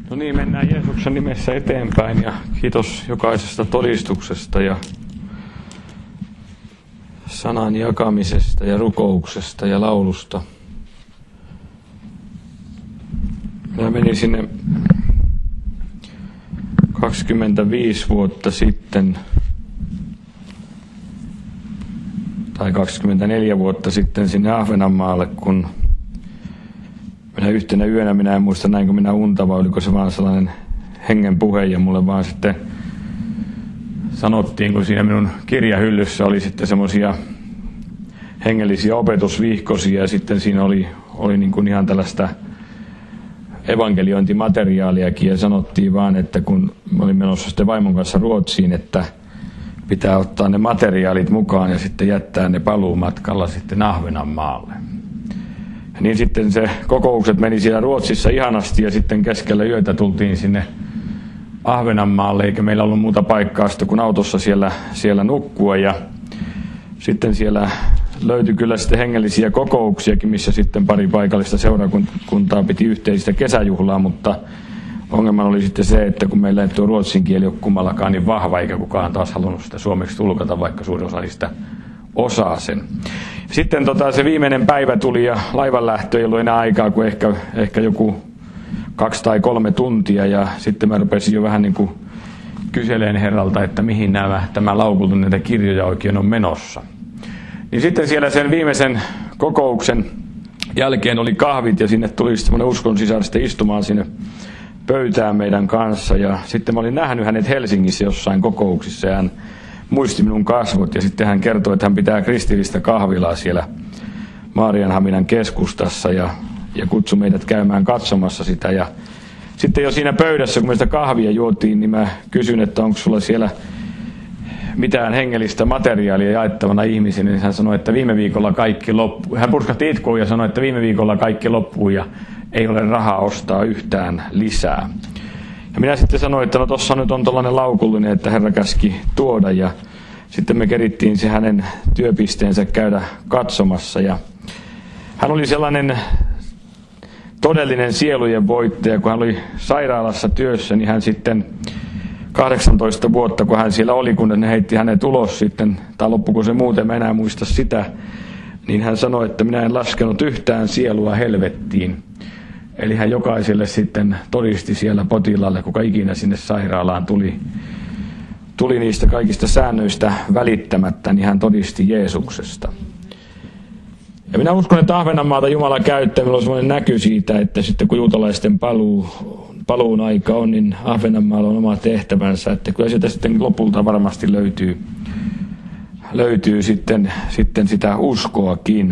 No niin, mennään Jeesuksen nimessä eteenpäin ja kiitos jokaisesta todistuksesta ja sanan jakamisesta ja rukouksesta ja laulusta. Minä menin sinne 25 vuotta sitten, tai 24 vuotta sitten sinne Ahvenanmaalle, kun minä yhtenä yönä, minä en muista näinkö minä unta, vai oliko se vaan sellainen hengen puhe, ja mulle vaan sitten sanottiin, kun siinä minun kirjahyllyssä oli sitten semmoisia hengellisiä opetusvihkosia, ja sitten siinä oli niin kuin ihan tällaista evankeliointimateriaaliakin, ja sanottiin vaan, että kun olin menossa sitten vaimon kanssa Ruotsiin, että pitää ottaa ne materiaalit mukaan ja sitten jättää ne paluumatkalla sitten Ahvenanmaalle. Ja niin sitten se kokoukset meni siellä Ruotsissa ihanasti ja sitten keskellä yötä tultiin sinne Ahvenanmaalle, eikä meillä ollut muuta paikkaa sitten kuin autossa siellä nukkua. Ja sitten siellä löytyi kyllä sitten hengellisiä kokouksiakin, missä sitten pari paikallista seurakuntaa piti yhteistä kesäjuhlaa, mutta ongelma oli sitten se, että kun meillä ei tuo ruotsin kieli ole kummallakaan niin vahva, eikä kukaan taas halunnut sitä suomeksi tulkata, vaikka suurin osa niistä osaa sen. Sitten se viimeinen päivä tuli ja laivanlähtö ei ollut enää aikaa kuin ehkä joku 2 tai 3 tuntia, ja sitten mä rupesin jo vähän niin kuin kyseleen herralta, että mihin tämä laukultu näitä kirjoja oikein on menossa. Niin sitten siellä sen viimeisen kokouksen jälkeen oli kahvit ja sinne tuli semmoinen uskonsisar sitten istumaan sinne pöytään meidän kanssa, ja sitten mä olin nähnyt hänet Helsingissä jossain kokouksissa ja hän muisti minun kasvot ja sitten hän kertoi, että hän pitää kristillistä kahvilaa siellä Maarianhaminan keskustassa ja kutsui meidät käymään katsomassa sitä. Ja sitten jo siinä pöydässä, kun me sitä kahvia juotiin, niin mä kysyin, että onko sulla siellä mitään hengellistä materiaalia jaettavana ihmisille, niin hän sanoi, että viime viikolla kaikki loppui. Hän purskahti itkuun ja sanoi, että viime viikolla kaikki loppui ja ei ole rahaa ostaa yhtään lisää. Ja minä sitten sanoin, että no tossa nyt on tollainen laukullinen, että Herra käski tuoda, ja sitten me kerittiin se hänen työpisteensä käydä katsomassa, ja hän oli sellainen todellinen sielujen voittaja, kun hän oli sairaalassa työssä, niin hän sitten 18 vuotta, kun hän siellä oli, kun ne heitti hänet ulos sitten, tai loppuko se muuten, mä enää muista sitä, niin hän sanoi, että minä en laskenut yhtään sielua helvettiin. Eli hän jokaiselle sitten todisti siellä potilaalle, kuka ikinä sinne sairaalaan tuli niistä kaikista säännöistä välittämättä, niin hän todisti Jeesuksesta. Ja minä uskon, että Ahvenanmaata Jumala käyttää. Minulla on sellainen näky siitä, että sitten kun juutalaisten paluun aika on, niin Ahvenanmaalla on oma tehtävänsä. Että kyllä sieltä sitten lopulta varmasti löytyy sitten sitä uskoakin.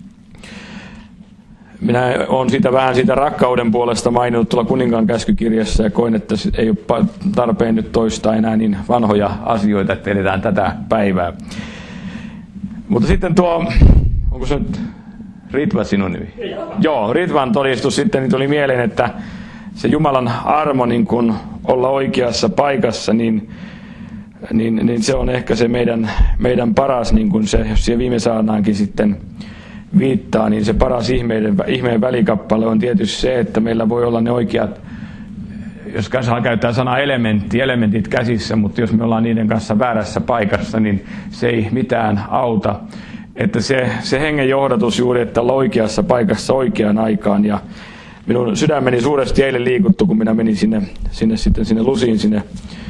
Minä olen vähän siitä rakkauden puolesta maininnut tuolla Kuninkaan käskykirjassa ja koin, että ei ole tarpeen nyt toistaa enää niin vanhoja asioita, että eletään tätä päivää. Mutta sitten onko se nyt Ritva sinun nimi? Joo, Ritvan todistus sitten niin tuli mieleen, että se Jumalan armo niin kun olla oikeassa paikassa, niin se on ehkä se meidän paras, niin kun se, jos siihen viime saanaankin sitten viittaa, niin se paras ihmeen välikappale on tietysti se, että meillä voi olla ne oikeat, jos saa käyttää sanaa elementit käsissä, mutta jos me ollaan niiden kanssa väärässä paikassa, niin se ei mitään auta. Että se hengen johdatus juuri, että olla oikeassa paikassa oikeaan aikaan, ja minun sydämeni suuresti eilen liikuttu, kun minä menin sinne Lusiin, sinne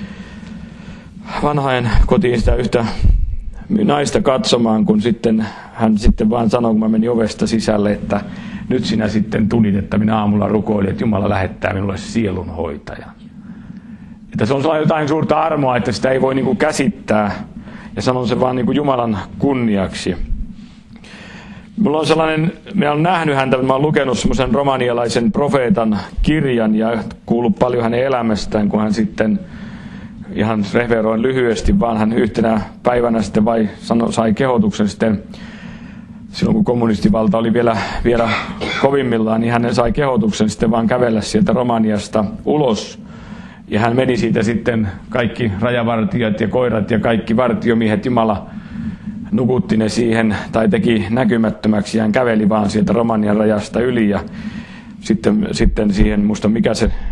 vanhain kotiin sitä yhtä naista katsomaan, kun sitten hän sitten vaan sanoi, kun mä menin ovesta sisälle, että nyt sinä sitten tulit, että minä aamulla rukoilin, että Jumala lähettää minulle sielunhoitajan. Että se on sellainen jotain suurta armoa, että sitä ei voi niin kuin käsittää, ja sanon sen vaan niin kuin Jumalan kunniaksi. Mulla on minä olen nähnyt häntä, mä olen lukenut semmoisen romanialaisen profeetan kirjan ja kuullut paljon hänen elämästään, kun hän sitten ihan referoin lyhyesti, vaan hän yhtenä päivänä sitten sai kehotuksen sitten, silloin kun kommunistivalta oli vielä kovimmillaan, niin hän sai kehotuksen sitten vaan kävellä sieltä Romaniasta ulos. Ja hän meni siitä sitten, kaikki rajavartijat ja koirat ja kaikki vartiomiehet, Jumala nukutti ne siihen tai teki näkymättömäksi, ja hän käveli vaan sieltä Romanian rajasta yli, ja sitten siihen, muista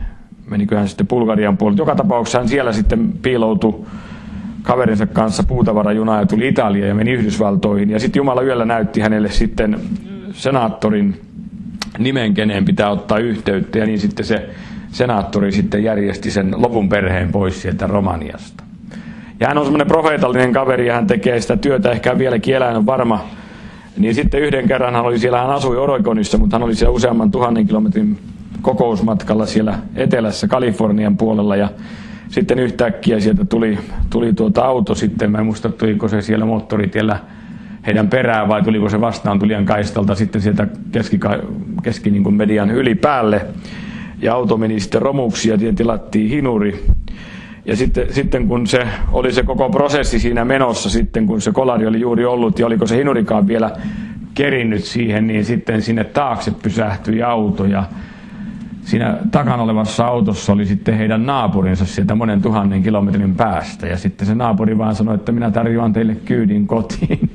meniköhän sitten Bulgarian puolelle. Joka tapauksessa hän siellä sitten piiloutui kaverinsa kanssa puutavarajunaan ja tuli Italiaan ja meni Yhdysvaltoihin. Ja sitten Jumala yöllä näytti hänelle sitten senaattorin nimen, keneen pitää ottaa yhteyttä. Ja niin sitten se senaattori sitten järjesti sen lopun perheen pois sieltä Romaniasta. Ja hän on semmoinen profeetallinen kaveri ja hän tekee sitä työtä, ehkä vieläkin elää, on varma. Niin sitten yhden kerran hän oli siellä, hän asui Oregonissa, mutta hän oli siellä useamman 1000 kilometrin kokousmatkalla siellä etelässä Kalifornian puolella. Ja sitten yhtäkkiä sieltä tuli auto sitten, mä en muista tuliko se siellä moottoritiellä heidän perään vai tuliko se vastaan tulijan kaistalta sitten sieltä keski niin kuin median yli päälle. Ja auto meni sitten romuksi ja tilattiin hinuri. Ja sitten kun se oli se koko prosessi siinä menossa, sitten kun se kolari oli juuri ollut ja oliko se hinurikaan vielä kerinnyt siihen, niin sitten sinne taakse pysähtyi auto ja siinä takana olevassa autossa oli sitten heidän naapurinsa sieltä monen 1000 kilometrin päästä. Ja sitten se naapuri vaan sanoi, että minä tarjoan teille kyydin kotiin.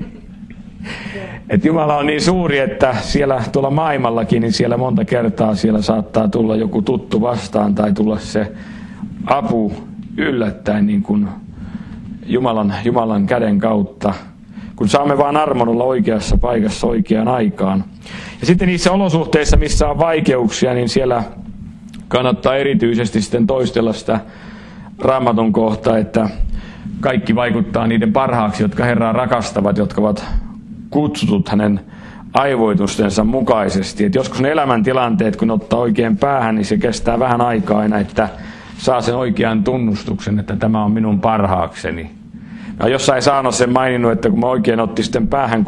Että Jumala on niin suuri, että siellä tuolla maailmallakin, niin siellä monta kertaa siellä saattaa tulla joku tuttu vastaan tai tulla se apu yllättäen niin kuin Jumalan käden kautta, kun saamme vaan armon olla oikeassa paikassa oikeaan aikaan. Ja sitten niissä olosuhteissa, missä on vaikeuksia, niin siellä kannattaa erityisesti sitten toistella sitä Raamatun kohtaa, että kaikki vaikuttaa niiden parhaaksi, jotka Herraa rakastavat, jotka ovat kutsutut hänen aivoitustensa mukaisesti. Et joskus ne elämäntilanteet, kun ottaa oikein päähän, niin se kestää vähän aikaa aina, että saa sen oikean tunnustuksen, että tämä on minun parhaakseni. Mä jossain saanut sen maininnut, että kun mä oikein otti sitten päähän,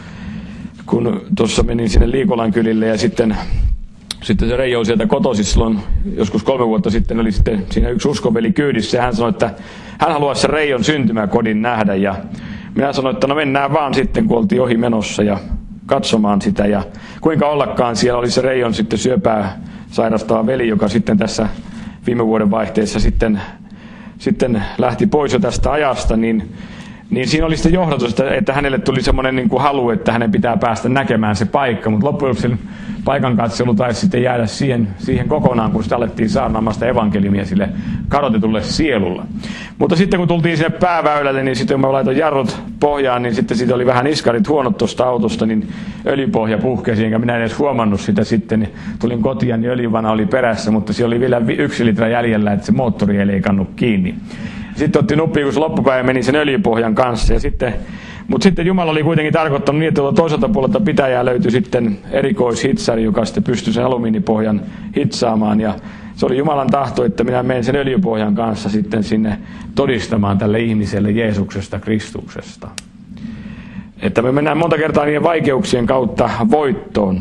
kun tuossa menin sinne Liikolan kylille ja sitten se Reijo sieltä kotoisin silloin, joskus 3 vuotta sitten oli sitten siinä yksi uskonveli kyydissä ja hän sanoi, että hän haluaisi sen Reijon syntymäkodin nähdä ja minä sanoin, että no mennään vaan sitten, kun oltiin ohi menossa ja katsomaan sitä ja kuinka ollakaan siellä oli se Reijon sitten syöpää sairastava veli, joka sitten tässä viime vuoden vaihteessa sitten lähti pois jo tästä ajasta, niin siinä oli sitten johdatus, että hänelle tuli semmoinen niin kuin halu, että hänen pitää päästä näkemään se paikka, mutta loppujen lopuksi paikan katselu taisi sitten jäädä siihen kokonaan, kun sitä alettiin saarnaamaan sitä evankeliumia sille kadotetulle sielulle. Mutta sitten kun tultiin sinne pääväylälle, niin sitten kun mä laitoin jarrut pohjaan, niin sitten siitä oli vähän iskarit huonot tuosta autosta, niin öljypohja puhkesi, enkä minä edes huomannut sitä sitten. Niin tulin kotiin, niin öljyvana oli perässä, mutta siellä oli vielä 1 litra jäljellä, että se moottori ei leikannut kiinni. Sitten otti nuppiin, kun se loppupäivä meni sen öljypohjan kanssa. Mutta sitten Jumala oli kuitenkin tarkoittanut niin, että toiselta puolelta pitäjää löytyi sitten erikoishitsari, joka sitten pystyi sen alumiinipohjan hitsaamaan. Ja se oli Jumalan tahto, että minä menen sen öljypohjan kanssa sitten sinne todistamaan tälle ihmiselle Jeesuksesta, Kristuksesta. Että me mennään monta kertaa niiden vaikeuksien kautta voittoon.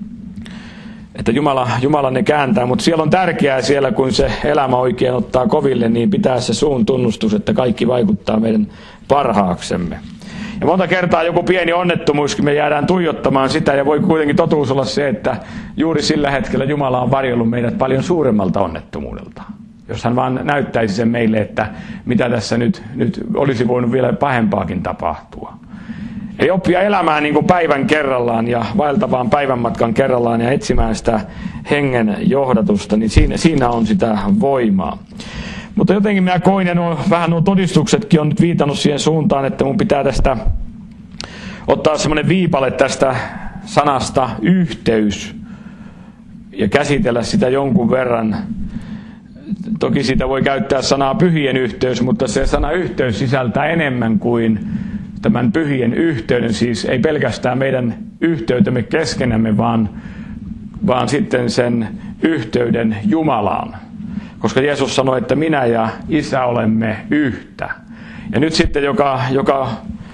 Että Jumala ne kääntää, mutta siellä on tärkeää siellä, kun se elämä oikein ottaa koville, niin pitää se suun tunnustus, että kaikki vaikuttaa meidän parhaaksemme. Ja monta kertaa joku pieni onnettomuuskin me jäädään tuijottamaan sitä, ja voi kuitenkin totuus olla se, että juuri sillä hetkellä Jumala on varjellut meidät paljon suuremmalta onnettomuudelta. Jos hän vaan näyttäisi sen meille, että mitä tässä nyt olisi voinut vielä pahempaakin tapahtua. Eli oppia elämään niin kuin päivän kerrallaan ja vaeltavaan päivänmatkan kerrallaan ja etsimään sitä hengen johdatusta, niin siinä on sitä voimaa. Mutta jotenkin minä koin, ja nuo todistuksetkin on nyt viitannut siihen suuntaan, että mun pitää tästä ottaa semmoinen viipale tästä sanasta yhteys ja käsitellä sitä jonkun verran. Toki siitä voi käyttää sanaa pyhien yhteys, mutta se sana yhteys sisältää enemmän kuin tämän pyhien yhteyden, siis ei pelkästään meidän yhteytemme keskenämme, vaan sitten sen yhteyden Jumalaan. Koska Jeesus sanoi, että minä ja Isä olemme yhtä. Ja nyt sitten, joka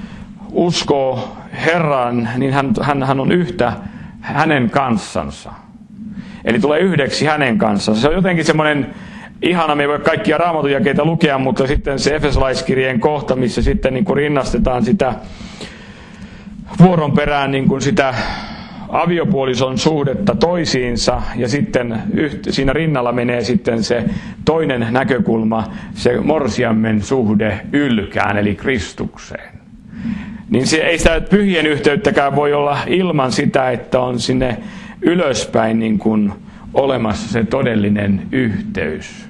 uskoo Herraan, niin hän on yhtä hänen kanssansa. Eli tulee yhdeksi hänen kanssansa. Se on jotenkin semmoinen ihana, me ei voi kaikkia Raamatun jakeita lukea, mutta sitten se Efesolaiskirjeen kohta, missä sitten niin kuin rinnastetaan sitä vuoron perään niin kuin sitä aviopuolison suhdetta toisiinsa, ja sitten siinä rinnalla menee sitten se toinen näkökulma, se morsiammen suhde ylkään, eli Kristukseen. Niin se, ei sitä pyhien yhteyttäkään voi olla ilman sitä, että on sinne ylöspäin niin kuin olemassa se todellinen yhteys.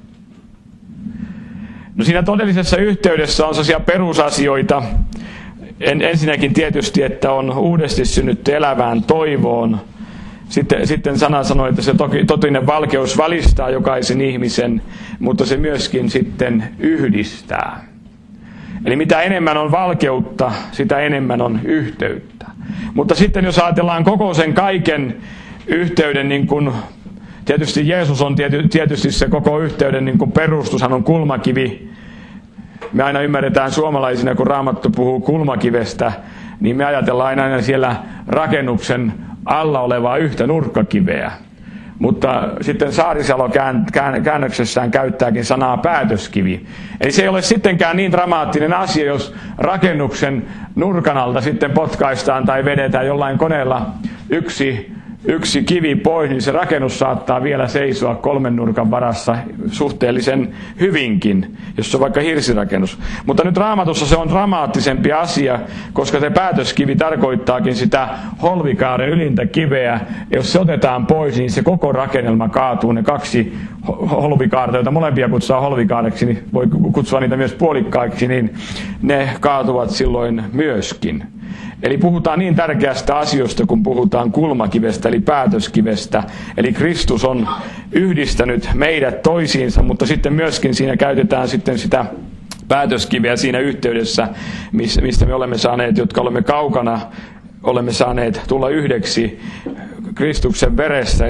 No siinä todellisessa yhteydessä on sellaisia perusasioita. Ensinnäkin tietysti, että on uudesti synnytty elävään toivoon. Sitten sana sanoi, että se totinen valkeus valistaa jokaisen ihmisen, mutta se myöskin sitten yhdistää. Eli mitä enemmän on valkeutta, sitä enemmän on yhteyttä. Mutta sitten jos ajatellaan koko sen kaiken yhteyden, niin kuin tietysti Jeesus on tietysti se koko yhteyden niin kuin perustus, hän on kulmakivi. Me aina ymmärretään suomalaisina, kun Raamattu puhuu kulmakivestä, niin me ajatellaan aina siellä rakennuksen alla olevaa yhtä nurkkakiveä. Mutta sitten Saarisalo käännöksessään käyttääkin sanaa päätöskivi. Eli se ei ole sittenkään niin dramaattinen asia, jos rakennuksen nurkan alta sitten potkaistaan tai vedetään jollain koneella yksi kivi pois, niin se rakennus saattaa vielä seisoa 3 nurkan varassa suhteellisen hyvinkin, jos se on vaikka hirsirakennus. Mutta nyt Raamatussa se on dramaattisempi asia, koska se päätöskivi tarkoittaakin sitä holvikaaren ylintä kiveä. Jos se otetaan pois, niin se koko rakennelma kaatuu. Ne 2 holvikaarta, joita molempia kutsutaan holvikaareksi, niin voi kutsua niitä myös puolikkaiksi, niin ne kaatuvat silloin myöskin. Eli puhutaan niin tärkeästä asioista, kun puhutaan kulmakivestä, eli päätöskivestä. Eli Kristus on yhdistänyt meidät toisiinsa, mutta sitten myöskin siinä käytetään sitten sitä päätöskiveä siinä yhteydessä, mistä me olemme saaneet, jotka olemme kaukana, olemme saaneet tulla yhdeksi Kristuksen veressä.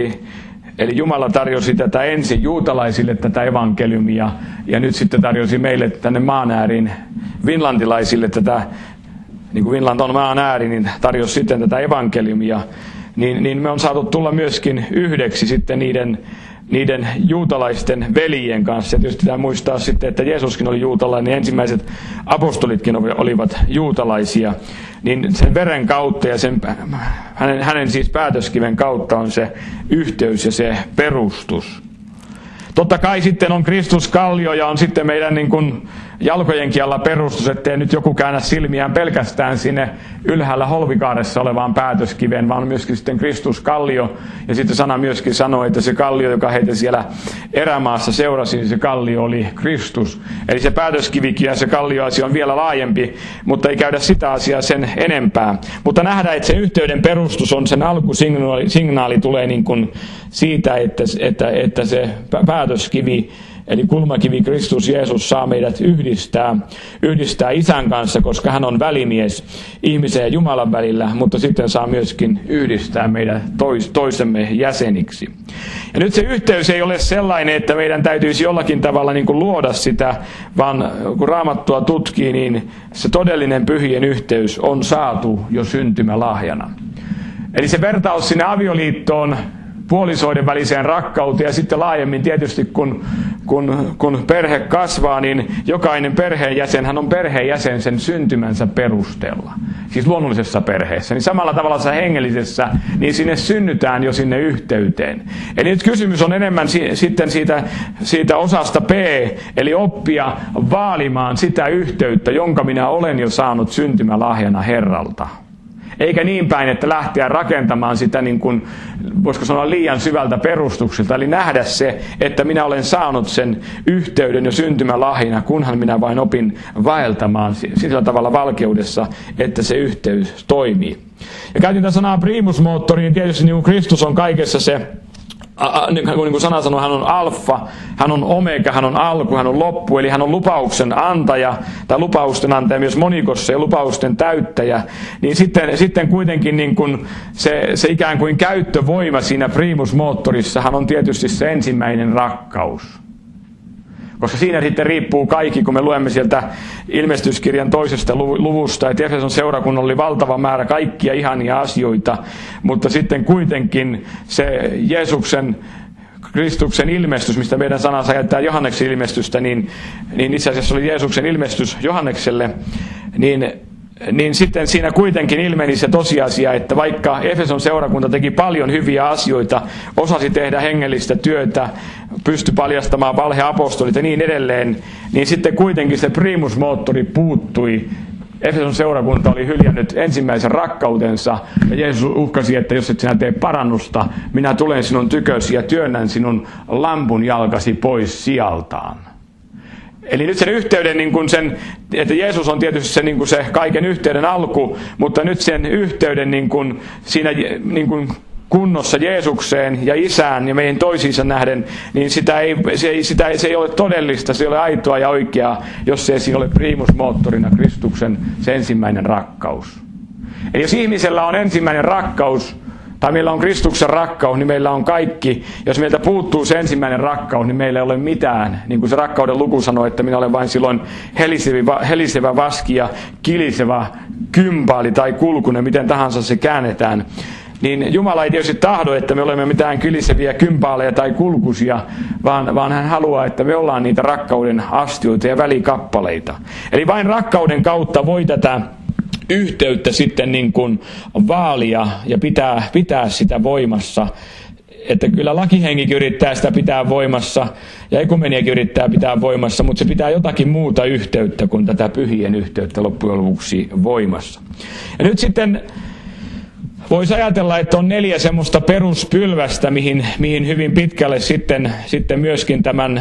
Eli Jumala tarjosi tätä ensin juutalaisille tätä evankeliumia, ja nyt sitten tarjosi meille tänne maan ääriin vinlantilaisille tätä, niin kuin Vinland on maan ääri, niin tarjosi sitten tätä evankeliumia, niin me on saatu tulla myöskin yhdeksi sitten niiden juutalaisten veljien kanssa. Ja tietysti pitää muistaa sitten, että Jeesuskin oli juutalainen, niin ensimmäiset apostolitkin olivat juutalaisia. Niin sen veren kautta ja hänen siis päätöskiven kautta on se yhteys ja se perustus. Totta kai sitten on Kristus kallio ja on sitten meidän niin kuin jalkojenkin alla perustus, ettei nyt joku käännä silmiään pelkästään sinne ylhäällä holvikaaressa olevaan päätöskiveen, vaan myöskin sitten Kristus kallio. Ja sitten sana myöskin sanoo, että se kallio, joka heitä siellä erämaassa seurasi, niin se kallio oli Kristus. Eli se päätöskivikin ja se kallioasia on vielä laajempi, mutta ei käydä sitä asiaa sen enempää. Mutta nähdään, että sen yhteyden perustus on, sen alkusignaali tulee niin kuin siitä, että se päätöskivi, eli kulmakivi Kristus Jeesus saa meidät yhdistää Isän kanssa, koska hän on välimies ihmisen ja Jumalan välillä, mutta sitten saa myöskin yhdistää meidät toisemme jäseniksi. Ja nyt se yhteys ei ole sellainen, että meidän täytyisi jollakin tavalla niin kuin luoda sitä, vaan kun Raamattua tutkii, niin se todellinen pyhien yhteys on saatu jo syntymälahjana. Eli se vertaus sinne avioliittoon, puolisoiden väliseen rakkauteen ja sitten laajemmin tietysti kun perhe kasvaa, niin jokainen perheenjäsen, on perheenjäsen sen syntymänsä perusteella. Siis luonnollisessa perheessä. Niin samalla tavalla se hengellisessä, niin sinne synnytään jo sinne yhteyteen. Eli nyt kysymys on enemmän sitten siitä osasta B, eli oppia vaalimaan sitä yhteyttä, jonka minä olen jo saanut syntymälahjana Herralta. Eikä niin päin, että lähteä rakentamaan sitä niin kuin, voisiko sanoa liian syvältä perustukselta. Eli nähdä se, että minä olen saanut sen yhteyden jo syntymälahjana, kunhan minä vain opin vaeltamaan sillä tavalla valkeudessa, että se yhteys toimii. Ja käytin tätä sanaa primusmoottori, niin tietysti niin kuin Kristus on kaikessa se, niin kuin sana sanoo, hän on alfa, hän on omega, hän on alku, hän on loppu, eli hän on lupauksen antaja, tai lupausten antaja myös monikossa ja lupausten täyttäjä, niin sitten kuitenkin niin kuin se ikään kuin käyttövoima siinä primusmoottorissa, hän on tietysti se ensimmäinen rakkaus. Koska siinä sitten riippuu kaikki, kun me luemme sieltä ilmestyskirjan 2. luvusta, että Efeson seurakunnalla oli valtava määrä kaikkia ihania asioita, mutta sitten kuitenkin se Kristuksen ilmestys, mistä meidän sanansa jättää Johanneksen ilmestystä, niin itse asiassa oli Jeesuksen ilmestys Johannekselle, niin sitten siinä kuitenkin ilmeni se tosiasia, että vaikka Efeson seurakunta teki paljon hyviä asioita, osasi tehdä hengellistä työtä, pystyi paljastamaan valheapostolit ja niin edelleen, niin sitten kuitenkin se primusmoottori puuttui, Efeson seurakunta oli hyljännyt ensimmäisen rakkautensa, ja Jeesus uhkasi, että jos et sinä tee parannusta, minä tulen sinun tykösi ja työnnän sinun lampun jalkasi pois sijaltaan. Eli nyt sen yhteyden, niin kuin sen, että Jeesus on tietysti se, niin kuin se kaiken yhteyden alku, mutta nyt sen yhteyden niin kuin siinä niin kuin kunnossa Jeesukseen ja Isään ja meihin toisiinsa nähden, niin se ei ole todellista, se ei ole aitoa ja oikeaa, jos se ei ole primusmoottorina Kristuksen se ensimmäinen rakkaus. Eli jos ihmisellä on ensimmäinen rakkaus, tai meillä on Kristuksen rakkaus, niin meillä on kaikki. Jos meiltä puuttuu se ensimmäinen rakkaus, niin meillä ei ole mitään. Niin kuin se rakkauden luku sanoo, että minä olen vain silloin helisevä vaski ja kilisevä kympaali tai kulkunen, miten tahansa se käännetään. Niin Jumala ei tietysti tahdo, että me olemme mitään kyliseviä kympaaleja tai kulkusia, vaan hän haluaa, että me ollaan niitä rakkauden astioita ja välikappaleita. Eli vain rakkauden kautta voi tätä yhteyttä sitten niin kuin vaalia ja pitää sitä voimassa. Että kyllä lakihenkikin yrittää sitä pitää voimassa ja ekumeniakin yrittää pitää voimassa, mutta se pitää jotakin muuta yhteyttä kuin tätä pyhien yhteyttä loppujen lopuksi voimassa. Ja nyt sitten voisi ajatella, että on 4 semmoista peruspylvästä, mihin hyvin pitkälle sitten myöskin tämän,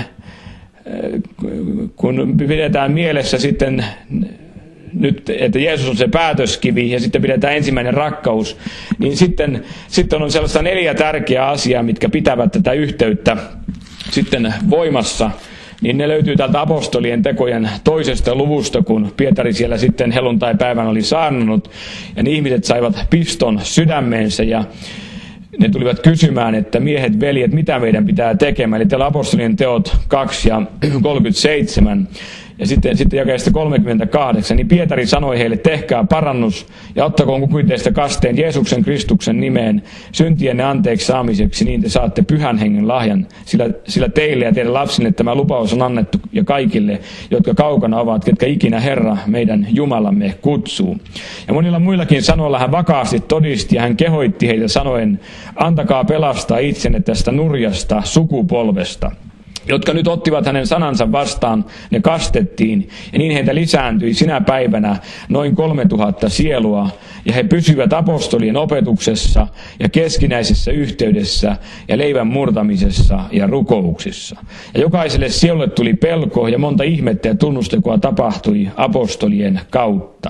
kun pidetään mielessä sitten nyt, että Jeesus on se päätöskivi ja sitten pidetään ensimmäinen rakkaus, niin sitten on sellaista 4 tärkeää asiaa, mitkä pitävät tätä yhteyttä sitten voimassa. Niin ne löytyy täältä apostolien tekojen 2. luvusta, kun Pietari siellä sitten helluntaipäivän oli saarnannut ja niin ihmiset saivat piston sydämeensä ja ne tulivat kysymään, että miehet, veljet, mitä meidän pitää tekemään. Eli täällä apostolien teot 2 ja 37 ja sitten jakeesta 38, niin Pietari sanoi heille, tehkää parannus ja ottakoon kukin teistä kasteen Jeesuksen Kristuksen nimeen syntienne anteeksi saamiseksi, niin te saatte pyhän hengen lahjan, sillä teille ja teidän lapsille tämä lupaus on annettu ja kaikille, jotka kaukana ovat, ketkä ikinä Herra meidän Jumalamme kutsuu. Ja monilla muillakin sanoilla hän vakaasti todisti ja hän kehoitti heitä sanoen, antakaa pelastaa itsenne tästä nurjasta sukupolvesta. Jotka nyt ottivat hänen sanansa vastaan, ne kastettiin, ja niin heitä lisääntyi sinä päivänä noin 3000 sielua, ja he pysyivät apostolien opetuksessa ja keskinäisessä yhteydessä ja leivän murtamisessa ja rukouksissa. Ja jokaiselle sielulle tuli pelko, ja monta ihmettä ja tunnustekoa tapahtui apostolien kautta.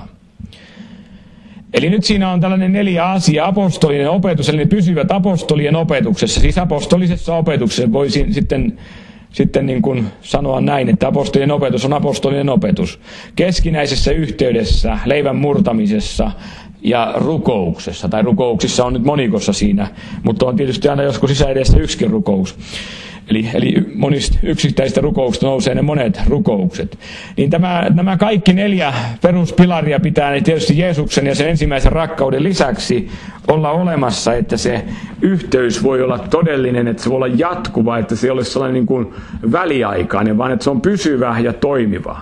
Eli nyt siinä on tällainen 4 asiaa, apostolinen opetus, eli ne pysyvät apostolien opetuksessa, siis apostolisessa opetuksessa voisi sitten niin kuin sanoa näin, että apostolien opetus on apostolien opetus. Keskinäisessä yhteydessä, leivän murtamisessa ja rukouksessa. Tai rukouksissa on nyt monikossa siinä, mutta on tietysti aina joskus sisäedessä yksikin rukous. Eli monista yksittäisistä rukouksista nousee ne monet rukoukset. Niin nämä kaikki 4 peruspilaria pitää tietysti Jeesuksen ja sen ensimmäisen rakkauden lisäksi olla olemassa, että se yhteys voi olla todellinen, että se voi olla jatkuva, että se ei ole sellainen niin kuin väliaikainen, vaan että se on pysyvä ja toimiva.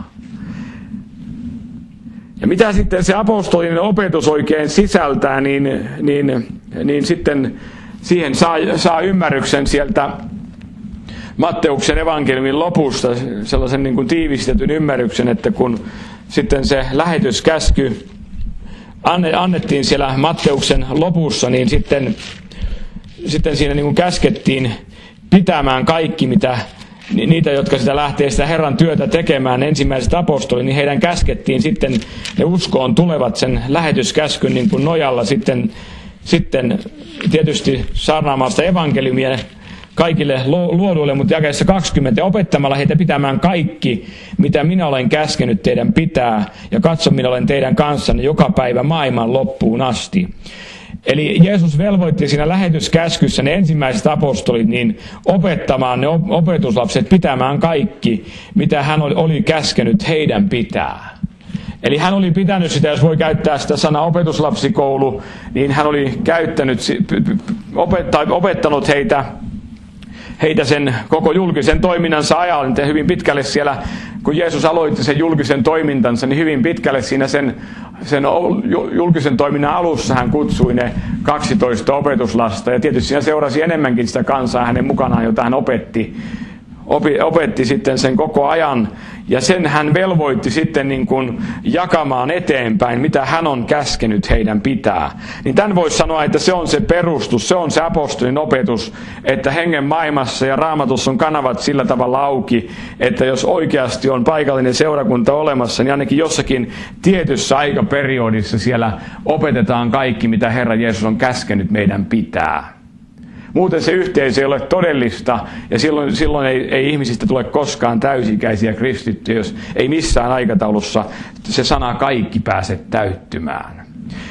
Ja mitä sitten se apostolinen opetus oikein sisältää, niin sitten siihen saa ymmärryksen sieltä Matteuksen evankeliumin lopusta sellaisen niin kuin tiivistetyn ymmärryksen, että kun sitten se lähetyskäsky annettiin siellä Matteuksen lopussa, niin sitten siinä niin kuin käskettiin pitämään kaikki, niitä, jotka sitä lähtee sitä Herran työtä tekemään, ensimmäiset apostolit, niin heidän käskettiin sitten, ne uskoon tulevat sen lähetyskäskyn niin kuin nojalla sitten tietysti saarnaamaan sitä evankeliumia kaikille luoduille, mutta jakeessa 20, opettamalla heitä pitämään kaikki, mitä minä olen käskenyt teidän pitää, ja katso, minä olen teidän kanssanne joka päivä maailman loppuun asti. Eli Jeesus velvoitti siinä lähetyskäskyssä ne ensimmäiset apostolit niin opettamaan ne opetuslapset pitämään kaikki, mitä hän oli käskenyt heidän pitää. Eli hän oli pitänyt sitä, jos voi käyttää sitä sanaa opetuslapsikoulu, niin hän oli opettanut heitä sen koko julkisen toiminnansa ajalla, hyvin pitkälle siellä, kun Jeesus aloitti sen julkisen toimintansa, niin hyvin pitkälle siinä sen julkisen toiminnan alussa hän kutsui ne 12 opetuslasta, ja tietysti siinä seurasi enemmänkin sitä kansaa hänen mukanaan, jota hän opetti sitten sen koko ajan, Ja sen hän velvoitti sitten niin kuin jakamaan eteenpäin, mitä hän on käskenyt heidän pitää. Niin tämän voisi sanoa, että se on se perustus, se on se apostolin opetus, että hengen maailmassa ja Raamatussa on kanavat sillä tavalla auki, että jos oikeasti on paikallinen seurakunta olemassa, niin ainakin jossakin tietyssä aikaperiodissa siellä opetetaan kaikki, mitä Herra Jeesus on käskenyt meidän pitää. Muuten se yhteisö ei ole todellista, ja silloin ei ihmisistä tule koskaan täysikäisiä kristittyjä, jos ei missään aikataulussa se sana kaikki pääse täyttymään.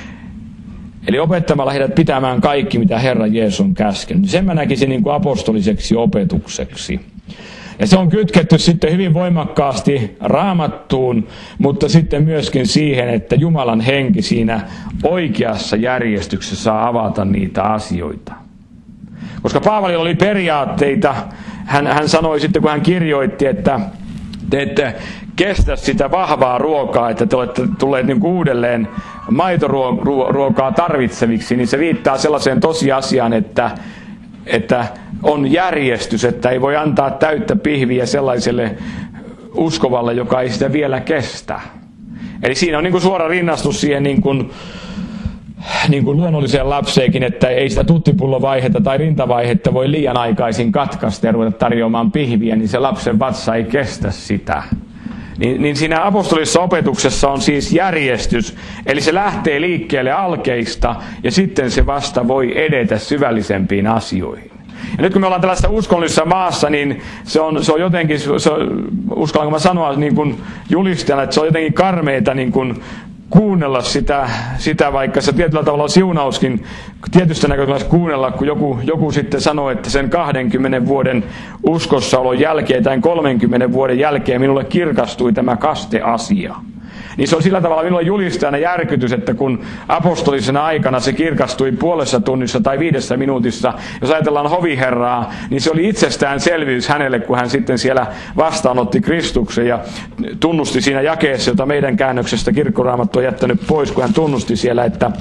Eli opettamalla heidät pitämään kaikki, mitä Herra Jeesus on käskenyt. Sen mä näkisin niin kuin apostoliseksi opetukseksi. Ja se on kytketty sitten hyvin voimakkaasti Raamattuun, mutta sitten myöskin siihen, että Jumalan henki siinä oikeassa järjestyksessä saa avata niitä asioita. Koska Paavalilla oli periaatteita, hän sanoi sitten, kun hän kirjoitti, että te ette kestä sitä vahvaa ruokaa, että te olette tulleet niin uudelleen maitoruokaa tarvitseviksi, niin se viittaa sellaiseen tosiasiaan, että on järjestys, että ei voi antaa täyttä pihviä sellaiselle uskovalle, joka ei sitä vielä kestä. Eli siinä on niin kuin suora rinnastus siihen niin kuin luonnolliseen lapseenkin, että ei sitä tuttipullovaihetta tai rintavaihetta voi liian aikaisin katkaista ja ruveta tarjoamaan pihviä, niin se lapsen vatsa ei kestä sitä. Niin siinä apostolisessa opetuksessa on siis järjestys, eli se lähtee liikkeelle alkeista ja sitten se vasta voi edetä syvällisempiin asioihin. Ja nyt kun me ollaan tällaisessa uskonnollisessa maassa, niin se on jotenkin, uskallanko mä sanoa niin kuin julistajana, että se on jotenkin karmeita niin kuin kuunnella sitä, vaikka se tietyllä tavalla on siunauskin tietystä näkökulmasta kuunnella, kun joku sitten sanoo, että sen 20 vuoden uskossaolon jälkeen tai 30 vuoden jälkeen minulle kirkastui tämä kasteasia. Niin se on sillä tavalla minulle julistajana järkytys, että kun apostolisena aikana se kirkastui puolessa tunnissa tai 5 minuutissa, jos ajatellaan hoviherraa, niin se oli itsestäänselvyys hänelle, kun hän sitten siellä vastaanotti Kristuksen ja tunnusti siinä jakeessa, jota meidän käännöksestä Kirkkoraamattu on jättänyt pois, kun hän tunnusti siellä, että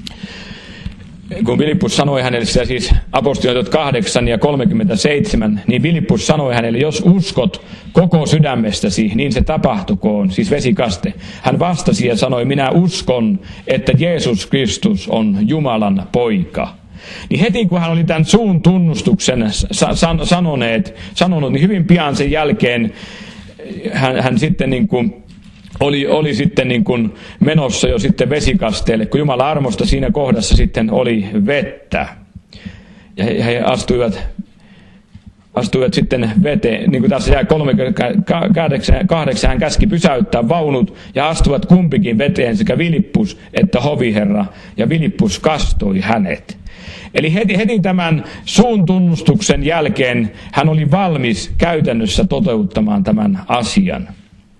kun Filippus sanoi hänelle, siis apostolien 8 ja 37, niin Filippus sanoi hänelle, jos uskot koko sydämestäsi, niin se tapahtukoon, siis vesikaste. Hän vastasi ja sanoi, minä uskon, että Jeesus Kristus on Jumalan poika. Niin heti kun hän oli tämän suun tunnustuksen sanonut, niin hyvin pian sen jälkeen hän sitten niin kuin oli sitten niin kuin menossa jo sitten vesikasteelle, kun Jumalan armosta siinä kohdassa sitten oli vettä. Ja he astuivat sitten veteen, niin kuin tässä jää 38, hän käski pysäyttää vaunut ja astuivat kumpikin veteen, sekä Filippus että hoviherra, ja Filippus kastoi hänet. Eli heti tämän suun tunnustuksen jälkeen hän oli valmis käytännössä toteuttamaan tämän asian.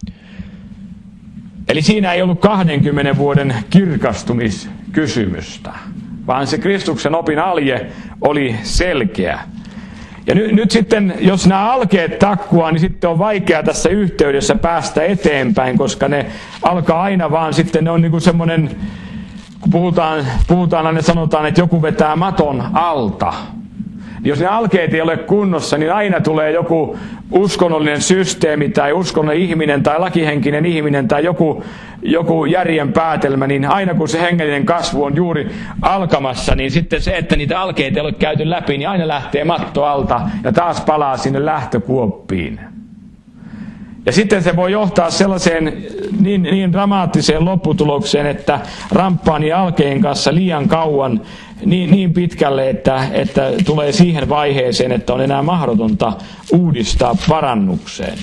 Eli siinä ei ollut 20 vuoden kirkastumiskysymystä, vaan se Kristuksen opin alje oli selkeä. Ja nyt sitten, jos nämä alkeet takkuaa, niin sitten on vaikea tässä yhteydessä päästä eteenpäin, koska ne alkaa aina vaan sitten, ne on niin kuin semmoinen, kun puhutaan aina sanotaan, että joku vetää maton alta. Jos ne alkeet ei ole kunnossa, niin aina tulee joku uskonnollinen systeemi tai uskonnollinen ihminen tai lakihenkinen ihminen tai joku järjen päätelmä, niin aina kun se hengellinen kasvu on juuri alkamassa, niin sitten se, että niitä alkeita ei ole käyty läpi, niin aina lähtee matto alta ja taas palaa sinne lähtökuoppiin. Ja sitten se voi johtaa sellaiseen niin dramaattiseen lopputulokseen, että ramppaa niin alkeen kanssa liian kauan niin pitkälle, että tulee siihen vaiheeseen, että on enää mahdotonta uudistaa parannukseen.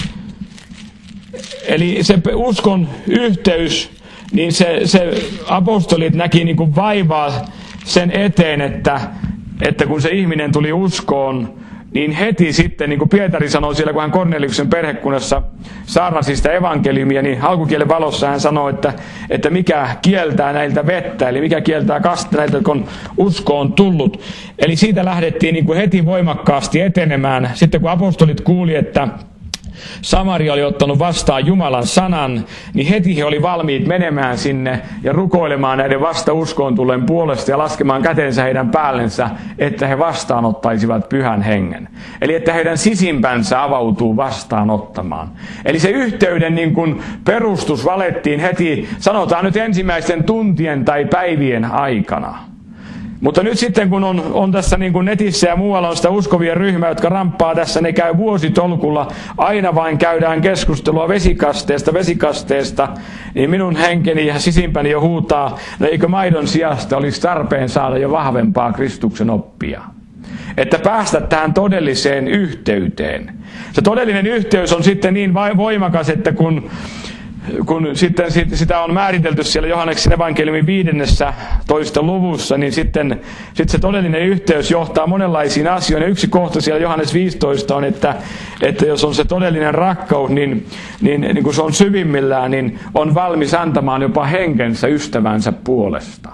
Eli se uskon yhteys, niin se apostolit näki niin kuin vaivaa sen eteen, että kun se ihminen tuli uskoon, niin heti sitten, niin kuin Pietari sanoi siellä, kun hän Korneliuksen perhekunnassa saarnasi sitä evankeliumia, niin alkukielen valossa hän sanoi, että mikä kieltää näiltä vettä, eli mikä kieltää kasta näiltä, kun usko on tullut. Eli siitä lähdettiin niin kuin heti voimakkaasti etenemään. Sitten kun apostolit kuuli, että Samaria oli ottanut vastaan Jumalan sanan, niin heti he oli valmiit menemään sinne ja rukoilemaan näiden vasta uskoon tulleen puolesta ja laskemaan kätensä heidän päällensä, että he vastaanottaisivat Pyhän Hengen. Eli että heidän sisimpänsä avautuu vastaanottamaan. Eli se yhteyden niin kuin perustus valettiin heti, sanotaan nyt ensimmäisten tuntien tai päivien aikana. Mutta nyt sitten kun on tässä niin kuin netissä ja muualla on sitä uskovia ryhmää, jotka ramppaa tässä, ne käy vuositolkulla, aina vain käydään keskustelua vesikasteesta, niin minun henkeni ja sisimpäni jo huutaa, no eikö maidon sijasta olisi tarpeen saada jo vahvempaa Kristuksen oppia. Että päästä tähän todelliseen yhteyteen. Se todellinen yhteys on sitten niin voimakas, että kun sitten sitä on määritelty siellä Johanneksen evankeliumin 15. luvussa, niin sitten se todellinen yhteys johtaa monenlaisiin asioihin. Ja yksi kohta siellä Johannes 15 on, että jos on se todellinen rakkaus, niin kun se on syvimmillään, niin on valmis antamaan jopa henkensä ystävänsä puolesta.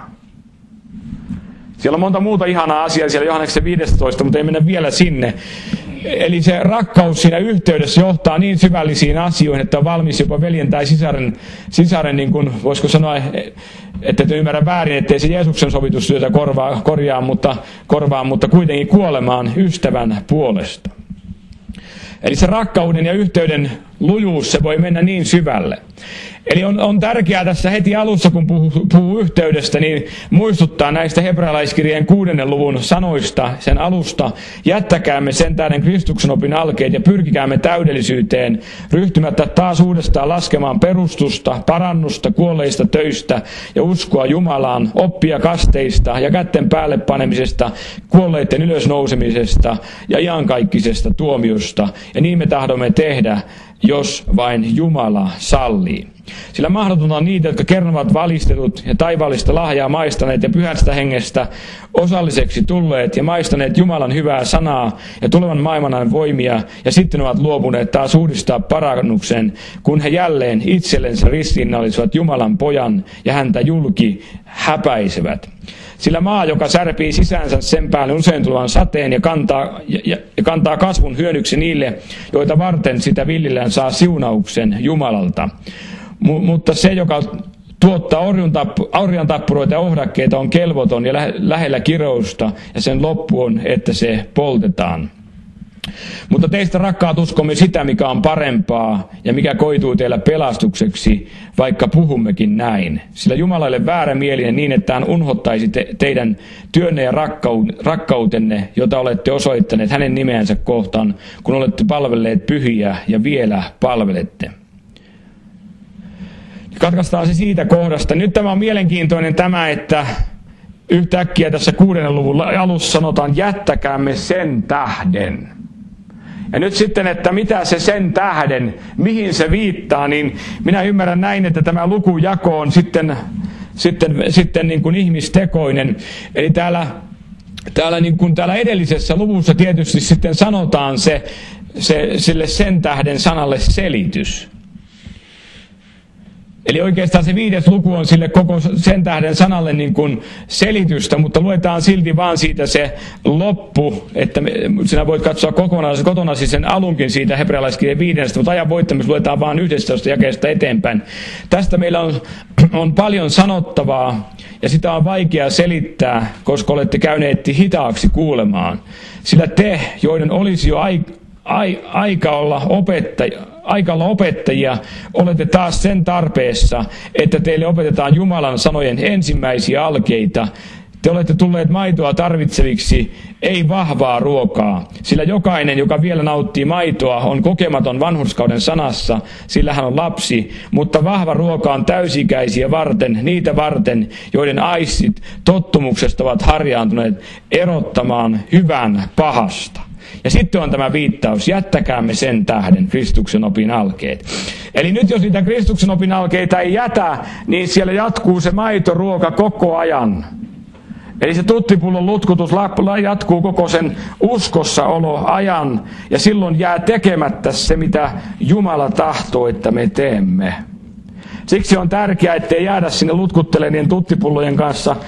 Siellä on monta muuta ihanaa asiaa siellä Johanneksen 15, mutta ei mennä vielä sinne. Eli se rakkaus siinä yhteydessä johtaa niin syvällisiin asioihin, että on valmis jopa veljen tai sisaren niin kuin, voisiko sanoa, että et ymmärrä väärin, ettei se Jeesuksen sovitustyötä korvaa, mutta kuitenkin kuolemaan ystävän puolesta. Eli se rakkauden ja yhteyden lujuus, se voi mennä niin syvälle. Eli on tärkeää tässä heti alussa, kun puhuu yhteydestä, niin muistuttaa näistä hebrealaiskirjeen 6. luvun sanoista, sen alusta. Jättäkäämme sen tähden Kristuksen opin alkeet ja pyrkikäämme täydellisyyteen, ryhtymättä taas uudestaan laskemaan perustusta, parannusta, kuolleista töistä ja uskoa Jumalaan, oppia kasteista ja kätten päälle panemisesta, kuolleiden ylösnousemisesta ja iankaikkisesta tuomiosta. Ja niin me tahdomme tehdä, jos vain Jumala sallii. Sillä mahdotonta on niitä, jotka kerran ovat valistetut ja taivaallista lahjaa maistaneet ja pyhästä hengestä osalliseksi tulleet ja maistaneet Jumalan hyvää sanaa ja tulevan maailman voimia ja sitten ovat luopuneet taas uudistaa parannuksen, kun he jälleen itsellensä ristiinnallisevat Jumalan pojan ja häntä julki häpäisevät. Sillä maa, joka särpii sisäänsä sen päälle usein tulevan sateen ja kantaa kasvun hyödyksi niille, joita varten sitä villillään saa siunauksen Jumalalta. Mutta se, joka tuottaa orjantappuroita ja ohdakkeita, on kelvoton ja lähellä kirousta, ja sen loppu on, että se poltetaan. Mutta teistä rakkaat uskomme sitä, mikä on parempaa ja mikä koituu teillä pelastukseksi, vaikka puhummekin näin. Sillä Jumalalle väärämielinen niin, että hän unhottaisi teidän työnne ja rakkautenne, jota olette osoittaneet hänen nimeänsä kohtaan, kun olette palvelleet pyhiä ja vielä palvelette. Katkaistaan se siitä kohdasta. Nyt tämä on mielenkiintoinen tämä, että yhtäkkiä tässä 6. luvun alussa sanotaan, jättäkäämme sen tähden. Ja nyt sitten, että mitä se sen tähden, mihin se viittaa, niin minä ymmärrän näin, että tämä lukujako on sitten niin kuin ihmistekoinen. Eli täällä edellisessä luvussa tietysti sitten sanotaan sille sen tähden sanalle selitys. Eli oikeastaan se 5. luku on sille koko sen tähden sanalle niin kuin selitystä, mutta luetaan silti vaan siitä se loppu, että sinä voit katsoa kotona siis sen alunkin siitä hebrealaiskirjeen 5, mutta ajan voittamisessa luetaan vaan 11 jakeesta eteenpäin. Tästä meillä on paljon sanottavaa ja sitä on vaikea selittää, koska olette käyneet hitaaksi kuulemaan. Sillä te, joiden olisi jo aika olla opettajia, olette taas sen tarpeessa, että teille opetetaan Jumalan sanojen ensimmäisiä alkeita. Te olette tulleet maitoa tarvitseviksi, ei vahvaa ruokaa, sillä jokainen, joka vielä nauttii maitoa, on kokematon vanhurskauden sanassa, sillä hän on lapsi, mutta vahva ruoka on täysikäisiä varten, niitä varten, joiden aistit tottumuksesta ovat harjaantuneet erottamaan hyvän pahasta. Ja sitten on tämä viittaus, jättäkäämme sen tähden Kristuksen opin alkeet. Eli nyt jos niitä Kristuksen opin alkeita ei jätä, niin siellä jatkuu se maitoruoka koko ajan. Eli se tuttipullon lutkutus jatkuu koko sen uskossaoloajan, ja silloin jää tekemättä se, mitä Jumala tahtoo, että me teemme. Siksi on tärkeää, ettei jäädä sinne lutkuttelemaan tuttipullojen kanssa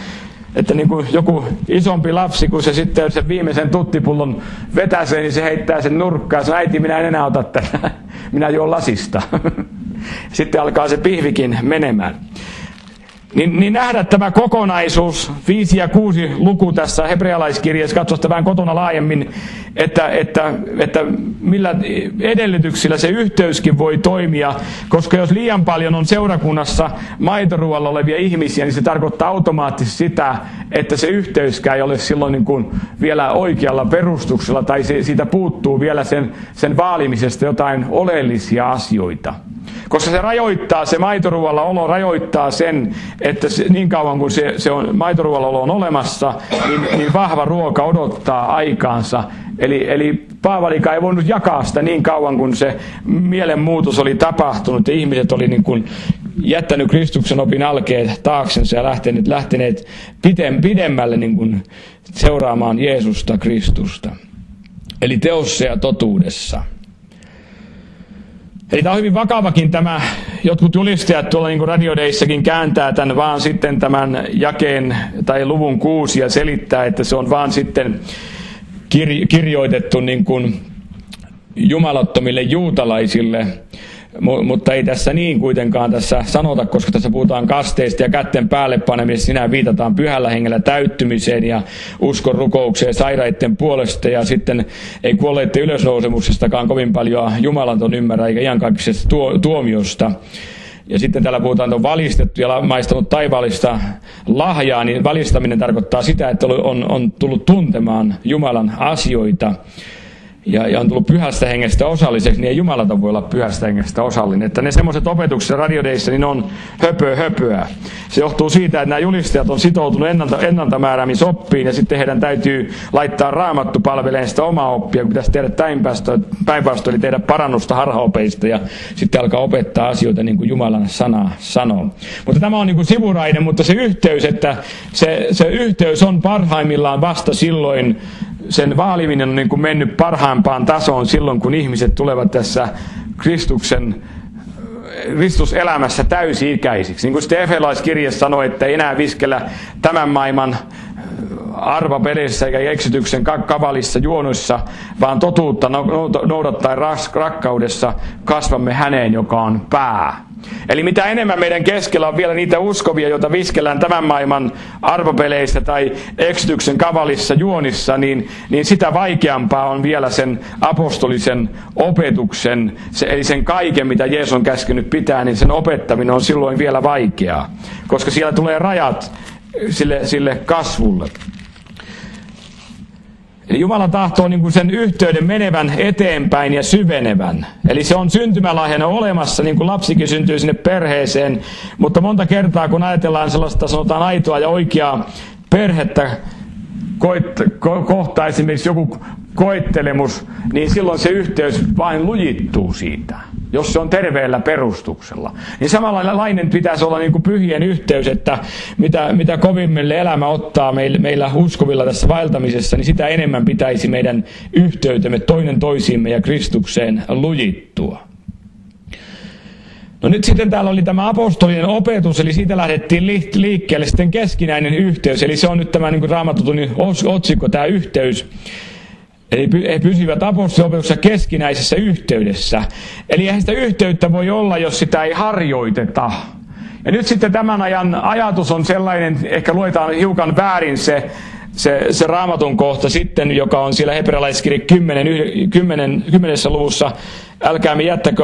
että niin kuin joku isompi lapsi, kun se sitten sen viimeisen tuttipullon vetäsee, niin se heittää sen nurkkaan ja sanoo, äiti, minä en enää ota tätä, minä juon lasista. Sitten alkaa se pihvikin menemään. Niin nähdä tämä kokonaisuus, 5 ja 6 luku tässä hebrealaiskirjassa, katsoa sitä vähän kotona laajemmin, että millä edellytyksillä se yhteyskin voi toimia, koska jos liian paljon on seurakunnassa maitoruoalla olevia ihmisiä, niin se tarkoittaa automaattisesti sitä, että se yhteyskään ei ole silloin niin kuin vielä oikealla perustuksella, tai siitä puuttuu vielä sen vaalimisesta jotain oleellisia asioita. Koska se rajoittaa, se maitoruoalla olo rajoittaa sen, että niin kauan kuin se on, maitoruoalla olo on olemassa, niin vahva ruoka odottaa aikaansa. Eli Paavalika ei voinut jakaa sitä niin kauan, kun se mielenmuutos oli tapahtunut ja ihmiset oli niin kuin jättänyt Kristuksen opin alkeet taaksensa ja lähteneet pidemmälle niin kuin seuraamaan Jeesusta Kristusta. Eli teossa ja totuudessa. Eli tämä on hyvin vakavakin tämä, jotkut julistajat tuolla niin kuin radiodeissakin kääntää tämän vaan sitten tämän jakeen tai luvun 6 ja selittää, että se on vaan sitten kirjoitettu niin kuin jumalattomille juutalaisille, mutta ei tässä niin kuitenkaan tässä sanota, koska tässä puhutaan kasteista ja kätten päälle panemisesta, sinä viitataan pyhällä hengellä täyttymiseen ja uskon rukoukseen sairaiden puolesta ja sitten ei kuolleiden ylösnousemuksestakaan kovin paljon jumalaton ymmärrä eikä iankaikkisesta tuomiosta. Ja sitten täällä puhutaan, että on valistettu ja maistanut taivaallista lahjaa, niin valistaminen tarkoittaa sitä, että on tullut tuntemaan Jumalan asioita. Ja on tullut pyhästä hengestä osalliseksi, niin ei Jumalata voi olla pyhästä hengestä osallinen. Että ne semmoiset opetukset radiodeissa, niin on höpöä. Se johtuu siitä, että nämä julistajat on sitoutunut ennaltamääräämisoppiin, ja sitten heidän täytyy laittaa Raamattu palveleen sitä omaa oppia, kun pitäisi tehdä päinvastoin, eli tehdä parannusta harhaopeista, ja sitten alkaa opettaa asioita niin kuin Jumalan sana sanoo. Mutta tämä on niin kuin sivuraide, mutta se yhteys, että se yhteys on parhaimmillaan vasta silloin, sen vaaliminen on niin kuin mennyt parhaimpaan tasoon silloin, kun ihmiset tulevat tässä Kristuselämässä täysi-ikäisiksi. Niin kuin sitten Efesolaiskirjassa sanoi, että ei enää viskellä tämän maailman arvapeleissä eikä eksytyksen kavalissa juonoissa, vaan totuutta noudattaen rakkaudessa kasvamme häneen, joka on pää. Eli mitä enemmän meidän keskellä on vielä niitä uskovia, joita viskellään tämän maailman arvopeleissä tai eksytyksen kavalissa juonissa, niin sitä vaikeampaa on vielä sen apostolisen opetuksen, eli sen kaiken, mitä Jeesus on käskenyt pitää, niin sen opettaminen on silloin vielä vaikeaa, koska siellä tulee rajat sille kasvulle. Eli Jumala tahtoo niin kuin sen yhteyden menevän eteenpäin ja syvenevän. Eli se on syntymälahjana olemassa, niin kuin lapsikin syntyy sinne perheeseen. Mutta monta kertaa, kun ajatellaan sellaista sanotaan aitoa ja oikeaa perhettä, kohtaa esimerkiksi joku koettelemus, niin silloin se yhteys vain lujittuu siitä, jos se on terveellä perustuksella. Niin samanlainen pitäisi olla niin kuin pyhien yhteys, että mitä kovimmille elämä ottaa meillä uskovilla tässä vaeltamisessa, niin sitä enemmän pitäisi meidän yhteytemme toinen toisiimme ja Kristukseen lujittua. No nyt sitten täällä oli tämä apostolinen opetus, eli siitä lähdettiin liikkeelle sitten keskinäinen yhteys, eli se on nyt tämä niin kuin Raamatun otsikko, tämä yhteys. Eli he pysyvät apostoliopetuksessa keskinäisessä yhteydessä. Eli eihän sitä yhteyttä voi olla, jos sitä ei harjoiteta. Ja nyt sitten tämän ajan ajatus on sellainen, ehkä luetaan hiukan väärin se Raamatun kohta sitten, joka on siellä hebrealaiskirja 10. luvussa. Älkäämme jättäkö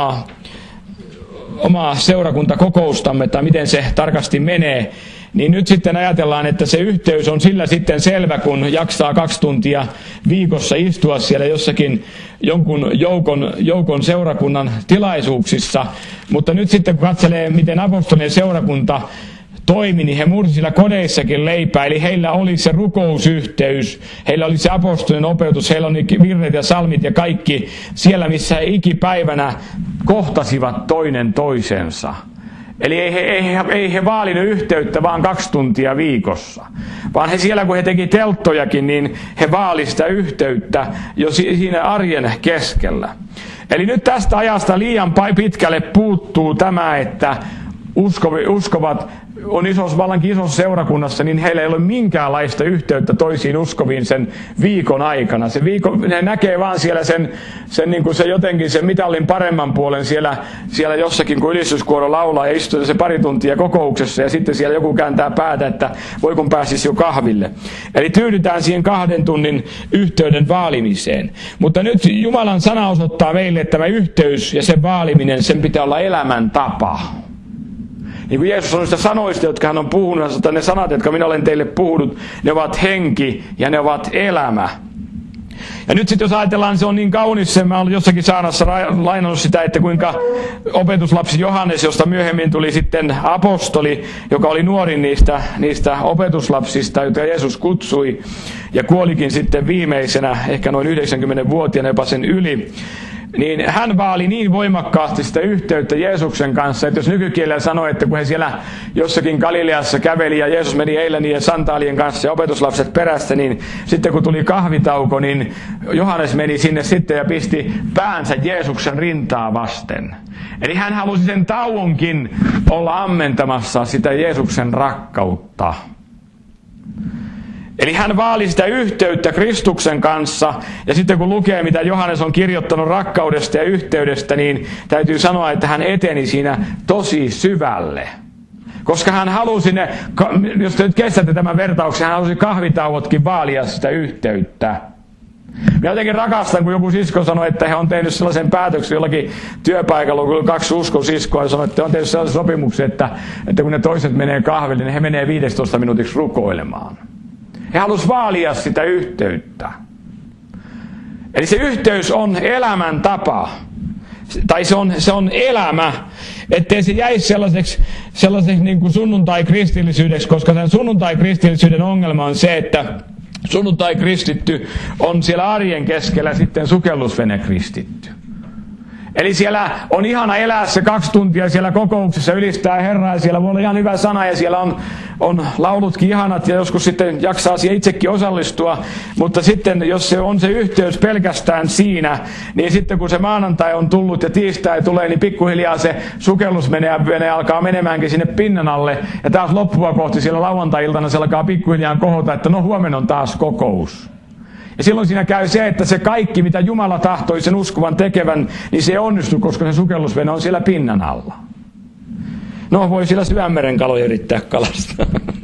omaa seurakuntakokoustamme, tai miten se tarkasti menee. Niin nyt sitten ajatellaan, että se yhteys on sillä sitten selvä, kun jaksaa 2 tuntia viikossa istua siellä jossakin jonkun joukon seurakunnan tilaisuuksissa. Mutta nyt sitten kun katselee, miten apostolien seurakunta toimi, niin he mursi sillä kodeissakin leipää. Eli heillä oli se rukousyhteys, heillä oli se apostolinen opetus, heillä oli virret ja salmit ja kaikki siellä, missä he ikipäivänä kohtasivat toinen toisensa. Eli ei he vaalinut yhteyttä vaan 2 tuntia viikossa, vaan he siellä kun he teki telttojakin, niin he vaalivat sitä yhteyttä jo siinä arjen keskellä. Eli nyt tästä ajasta liian pitkälle puuttuu tämä, että uskovat on vallankin isossa seurakunnassa, niin heillä ei ole minkäänlaista yhteyttä toisiin uskoviin sen viikon aikana. Ne näkee vaan siellä sen niin kuin se jotenkin sen mitallin paremman puolen siellä jossakin, kun ylistyskuoro laulaa ja istuu se pari tuntia kokouksessa ja sitten siellä joku kääntää päätä, että voi kun pääsisi jo kahville. Eli tyydytään siihen 2 tunnin yhteyden vaalimiseen. Mutta nyt Jumalan sana osoittaa meille, että tämä yhteys ja sen vaaliminen, sen pitää olla elämäntapa. Niin kuin Jeesus on niistä sanoista, jotka hän on puhunut, että ne sanat, jotka minä olen teille puhunut, ne ovat henki ja ne ovat elämä. Ja nyt sitten jos ajatellaan, se on niin kaunis, mä olen jossakin saarnassa lainannut sitä, että kuinka opetuslapsi Johannes, josta myöhemmin tuli sitten apostoli, joka oli nuorin niistä opetuslapsista, joita Jeesus kutsui ja kuolikin sitten viimeisenä, ehkä noin 90-vuotiaana jopa sen yli. Niin hän vaali niin voimakkaasti sitä yhteyttä Jeesuksen kanssa, että jos nykykielellä sanoo, että kun he siellä jossakin Galileassa käveli ja Jeesus meni eilen niiden sandaalien kanssa ja opetuslapset perässä, niin sitten kun tuli kahvitauko, niin Johannes meni sinne sitten ja pisti päänsä Jeesuksen rintaa vasten. Eli hän halusi sen tauonkin olla ammentamassa sitä Jeesuksen rakkautta. Eli hän vaali sitä yhteyttä Kristuksen kanssa, ja sitten kun lukee, mitä Johannes on kirjoittanut rakkaudesta ja yhteydestä, niin täytyy sanoa, että hän eteni siinä tosi syvälle. Koska hän halusi ne, jos te nyt kestätte tämän vertauksen, hän halusi kahvitauotkin vaalia sitä yhteyttä. Minä jotenkin rakastan, kun joku sisko sanoi, että he on tehnyt sellaisen päätöksen jollakin työpaikalla, kun 2 uskosiskoa, ja sanoi, että he on tehnyt sellaisen sopimuksen, että kun ne toiset menee kahville, niin he menee 15 minuutiksi rukoilemaan. He halusivat vaalia sitä yhteyttä. Eli se yhteys on elämäntapa. Tai se on elämä, ettei se jäisi sellaiseksi niin kuin sunnuntai-kristillisyydeksi, koska sen sunnuntai-kristillisyyden ongelma on se, että sunnuntai-kristitty on siellä arjen keskellä sitten sukellusvene-kristitty. Eli siellä on ihana elää se 2 tuntia siellä kokouksessa, ylistää Herraa ja siellä voi olla ihan hyvä sana ja siellä on laulutkin ihanat ja joskus sitten jaksaa siihen itsekin osallistua. Mutta sitten jos se on se yhteys pelkästään siinä, niin sitten kun se maanantai on tullut ja tiistai tulee, niin pikkuhiljaa se sukellusvene alkaa menemäänkin sinne pinnan alle. Ja taas loppua kohti siellä lauantai-iltana se alkaa pikkuhiljaa kohota, että no huomenna on taas kokous. Ja silloin siinä käy se, että se kaikki, mitä Jumala tahtoi sen uskovan tekevän, niin se ei onnistu, koska se sukellusvene on siellä pinnan alla. No, voi siellä Syvänmeren kaloja yrittää kalastaa.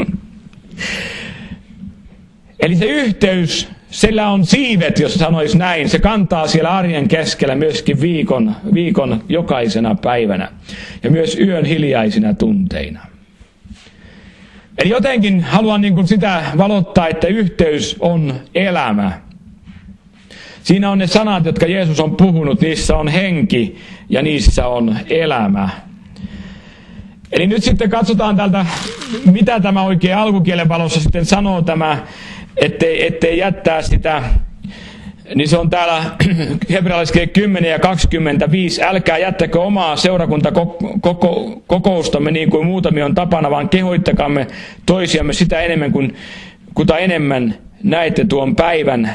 Eli se yhteys, sillä on siivet, jos sanoisi näin. Se kantaa siellä arjen keskellä myöskin viikon jokaisena päivänä. Ja myös yön hiljaisina tunteina. Eli jotenkin haluan niin kuin sitä valottaa, että yhteys on elämä. Siinä on ne sanat, jotka Jeesus on puhunut, niissä on henki ja niissä on elämä. Eli nyt sitten katsotaan täältä, mitä tämä oikein alkukielen valossa sitten sanoo tämä, ettei jättää sitä. Niin se on täällä hebrealaiskirje 10 ja 25. Älkää jättäkö omaa seurakuntakokoustamme niin kuin muutamia on tapana, vaan kehoittakaamme toisiamme sitä enemmän kuta enemmän näette tuon päivän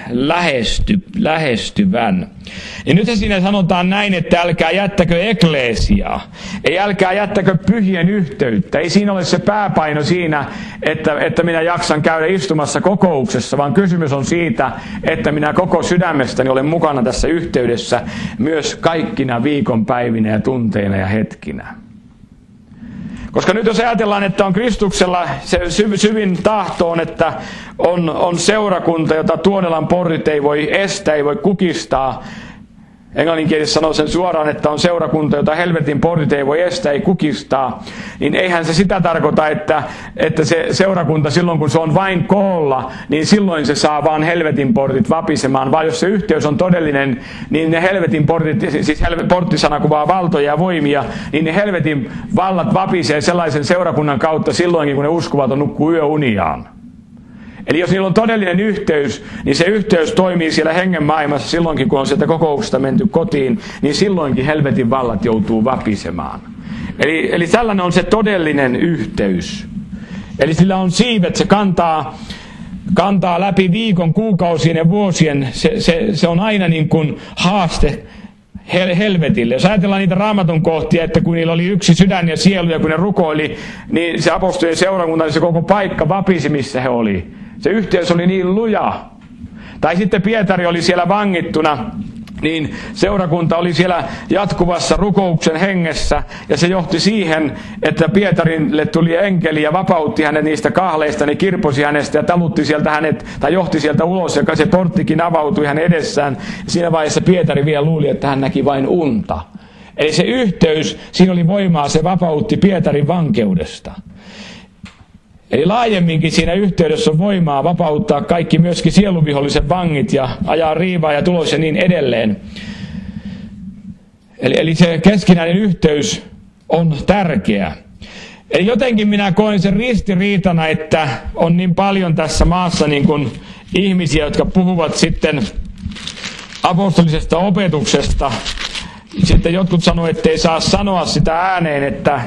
lähestyvän. Ja nyt siinä sanotaan näin, että älkää jättäkö ekleesiaa. Ei älkää jättäkö pyhien yhteyttä. Ei siinä ole se pääpaino siinä, että minä jaksan käydä istumassa kokouksessa, vaan kysymys on siitä, että minä koko sydämestäni olen mukana tässä yhteydessä myös kaikkina viikonpäivinä ja tunteina ja hetkinä. Koska nyt jos ajatellaan, että on Kristuksella se syvin tahto on, että on seurakunta, jota Tuonelan portit ei voi estää, ei voi kukistaa. Englanninkielessä sanoo sen suoraan, että on seurakunta, jota helvetin portit ei voi estää, ei kukistaa. Niin eihän se sitä tarkoita, että se seurakunta silloin kun se on vain koolla, niin silloin se saa vaan helvetin portit vapisemaan. Vaan jos se yhteys on todellinen, niin ne helvetin portit, siis porttisana kuvaa valtoja ja voimia, niin ne helvetin vallat vapisee sellaisen seurakunnan kautta silloinkin, kun ne uskovat on nukkuu yöuniaan. Eli jos niillä on todellinen yhteys, niin se yhteys toimii siellä hengen maailmassa silloinkin, kun on sieltä kokouksesta menty kotiin, niin silloinkin helvetin vallat joutuu vapisemaan. Eli tällainen on se todellinen yhteys. Eli sillä on siivet, se kantaa läpi viikon, kuukausien ja vuosien. Se on aina niin kuin haaste helvetille. Jos ajatellaan niitä Raamatun kohtia, että kun niillä oli yksi sydän ja sielu ja kun ne rukoili, niin se apostolien seurakunta, niin se koko paikka vapisi, missä he oli. Se yhteys oli niin luja. Tai sitten Pietari oli siellä vangittuna, niin seurakunta oli siellä jatkuvassa rukouksen hengessä, ja se johti siihen, että Pietarille tuli enkeli ja vapautti hänet niistä kahleista, niin kirposi hänestä ja talutti sieltä hänet, tai johti sieltä ulos, ja se porttikin avautui hänen edessään. Ja siinä vaiheessa Pietari vielä luuli, että hän näki vain unta. Eli se yhteys, siinä oli voimaa, se vapautti Pietarin vankeudesta. Eli laajemminkin siinä yhteydessä on voimaa vapauttaa kaikki myöskin sieluvihollisen vangit ja ajaa riivaa ja tulos ja niin edelleen. Eli se keskinäinen yhteys on tärkeä. Eli jotenkin minä koen sen ristiriitana, että on niin paljon tässä maassa niin kuin ihmisiä, jotka puhuvat sitten apostolisesta opetuksesta. Sitten jotkut sanoo, että ei saa sanoa sitä ääneen,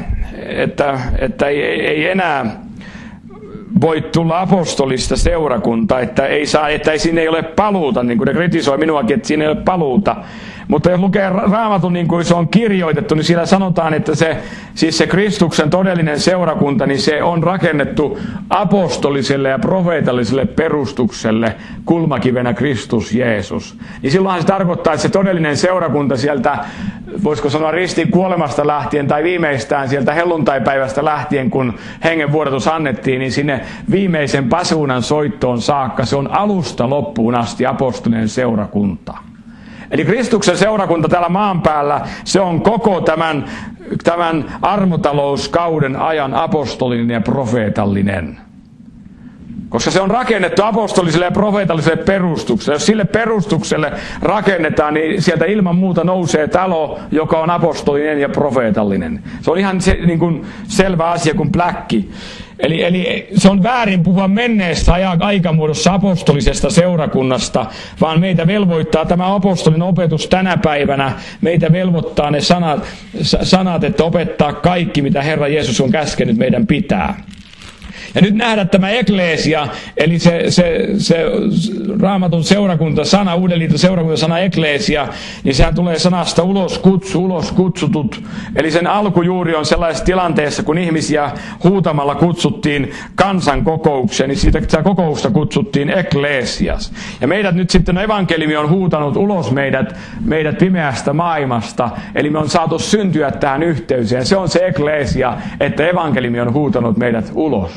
että ei enää voi tulla apostolista seurakuntaa, että siinä ei ole paluuta, niin kuin ne kritisoi minuakin, että siinä ei ole paluuta. Mutta jos lukee Raamatun niin kuin se on kirjoitettu, niin siellä sanotaan, että se Kristuksen todellinen seurakunta, niin se on rakennettu apostoliselle ja profeetalliselle perustukselle kulmakivenä Kristus Jeesus. Niin silloinhan se tarkoittaa, että se todellinen seurakunta sieltä, voisiko sanoa ristin kuolemasta lähtien tai viimeistään sieltä helluntaipäivästä lähtien, kun hengenvuodatus annettiin, niin sinne viimeisen pasuunan soittoon saakka, se on alusta loppuun asti apostolinen seurakunta. Eli Kristuksen seurakunta täällä maan päällä, se on koko tämän armotalouskauden ajan apostolinen ja profeetallinen. Koska se on rakennettu apostoliselle ja profeetalliselle perustukselle. Jos sille perustukselle rakennetaan, niin sieltä ilman muuta nousee talo, joka on apostolinen ja profeetallinen. Se on ihan niin kuin selvä asia kuin pläkki. Eli se on väärin puhua menneestä aikamuodossa apostolisesta seurakunnasta, vaan meitä velvoittaa tämä apostolinen opetus tänä päivänä. Meitä velvoittaa ne sanat, että opettaa kaikki, mitä Herra Jeesus on käskenyt meidän pitää. Ja nyt nähdä tämä ekleesia, eli se Raamatun seurakunta-sana, Uuden liiton seurakunta-sana ekleesia, niin sehän tulee sanasta ulos kutsutut. Eli sen alkujuuri on sellaisessa tilanteessa, kun ihmisiä huutamalla kutsuttiin kansankokoukseen, niin sitä kokousta kutsuttiin ekleesias. Ja meidät nyt sitten evankeliumi on huutanut ulos meidät pimeästä maailmasta, eli me on saatu syntyä tähän yhteyseen. Se on se ekleesia, että evankeliumi on huutanut meidät ulos.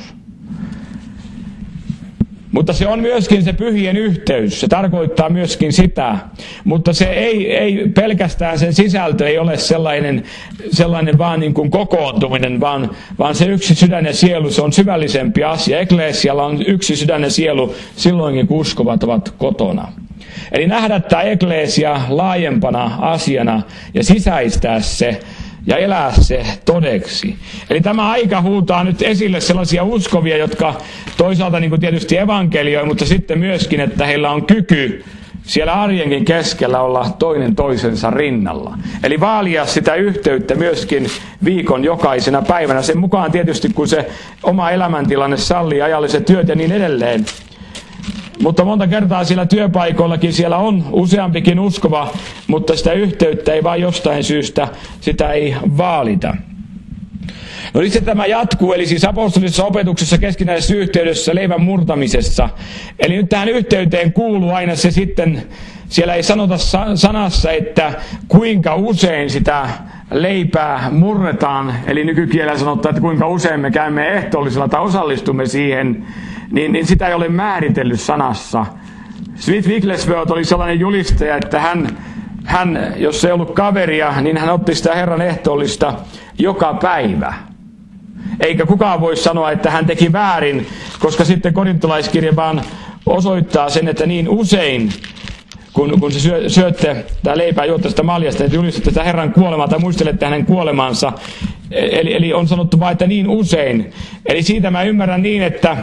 Mutta se on myöskin se pyhien yhteys, se tarkoittaa myöskin sitä, mutta se ei pelkästään sen sisältö ei ole sellainen vaan niin kuin kokoontuminen, vaan se yksi sydän ja sielu, se on syvällisempi asia. Ekleesialla on yksi sydän ja sielu silloinkin, kun uskovat ovat kotona. Eli nähdä tämä ekleesia laajempana asiana ja sisäistää se ja elää se todeksi. Eli tämä aika huutaa nyt esille sellaisia uskovia, jotka toisaalta niin kuin tietysti evankelioi, mutta sitten myöskin, että heillä on kyky siellä arjenkin keskellä olla toinen toisensa rinnalla. Eli vaalia sitä yhteyttä myöskin viikon jokaisena päivänä. Sen mukaan tietysti, kun se oma elämäntilanne sallii ajalliset työt ja niin edelleen. Mutta monta kertaa siellä työpaikoillakin siellä on useampikin uskova, mutta sitä yhteyttä ei vaan jostain syystä, sitä ei vaalita. No niin se tämä jatkuu, eli siis apostolisessa opetuksessa keskinäisessä yhteydessä leivän murtamisessa. Eli nyt tähän yhteyteen kuuluu aina se sitten, siellä ei sanota sanassa, että kuinka usein sitä leipää murretaan, eli nykykielellä sanotaan, että kuinka usein me käymme ehtoollisella tai osallistumme siihen, niin sitä ei ole määritellyt sanassa. Smith Wigglesworth oli sellainen julistaja, että hän, jos ei ollut kaveria, niin hän otti sitä Herran ehtoollista joka päivä. Eikä kukaan voi sanoa, että hän teki väärin, koska sitten korintolaiskirja vaan osoittaa sen, että niin usein, kun se syötte tämä leipää juotte sitä maljasta, että julistatte sitä Herran kuolemaa tai muistelette hänen kuolemansa. Eli on sanottu vain, että niin usein. Eli siitä mä ymmärrän niin, että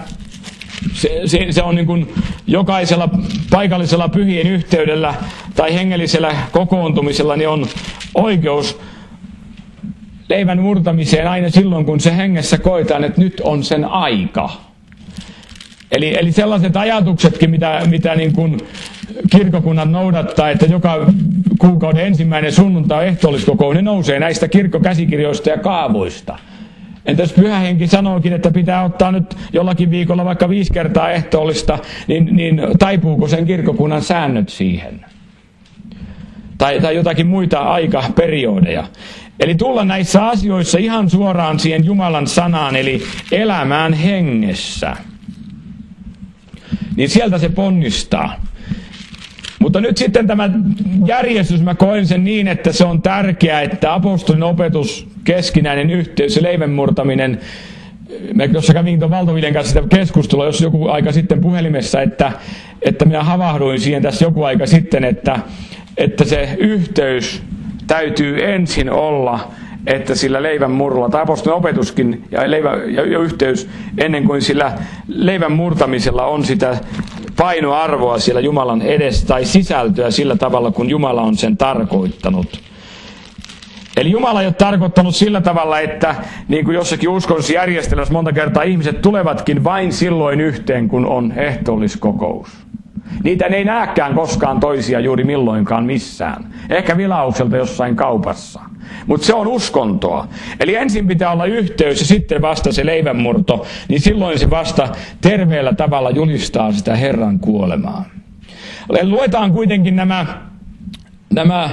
se on niin kuin jokaisella paikallisella pyhien yhteydellä tai hengellisellä kokoontumisella niin on oikeus leivän murtamiseen aina silloin, kun se hengessä koetaan, että nyt on sen aika. Eli sellaiset ajatuksetkin, mitä niin kuin kirkokunnat noudattaa, että joka kuukauden ensimmäinen sunnuntai ehtoolliskokous, ne nousee näistä kirkkokäsikirjoista ja kaavoista. Entäs Pyhä Henki sanookin, että pitää ottaa nyt jollakin viikolla vaikka 5 kertaa ehtoollista, niin taipuuko sen kirkkokunnan säännöt siihen? Tai jotakin muita aikaperiodeja. Eli tulla näissä asioissa ihan suoraan siihen Jumalan sanaan, eli elämään hengessä. Niin sieltä se ponnistaa. Mutta nyt sitten tämä järjestys, mä koen sen niin, että se on tärkeää, että apostolin opetus, keskinäinen yhteys ja leivän murtaminen. Mä tuossa kävin tuon Valtoviljan kanssa sitä keskustelua, jos joku aika sitten puhelimessa, että minä havahduin siihen tässä joku aika sitten, että se yhteys täytyy ensin olla, että sillä leivän murrolla, tai apostolin opetuskin ja yhteys ennen kuin sillä leivän murtamisella on sitä painoarvoa siellä Jumalan edessä tai sisältöä sillä tavalla, kun Jumala on sen tarkoittanut. Eli Jumala ei ole tarkoittanut sillä tavalla, että niin kuin jossakin uskonnollisessa järjestelmässä monta kertaa ihmiset tulevatkin vain silloin yhteen, kun on ehtoolliskokous. Niitä ei näekään koskaan toisia juuri milloinkaan missään. Ehkä vilaukselta jossain kaupassa. Mutta se on uskontoa. Eli ensin pitää olla yhteys ja sitten vasta se leivänmurto, niin silloin se vasta terveellä tavalla julistaa sitä Herran kuolemaa. Luetaan kuitenkin nämä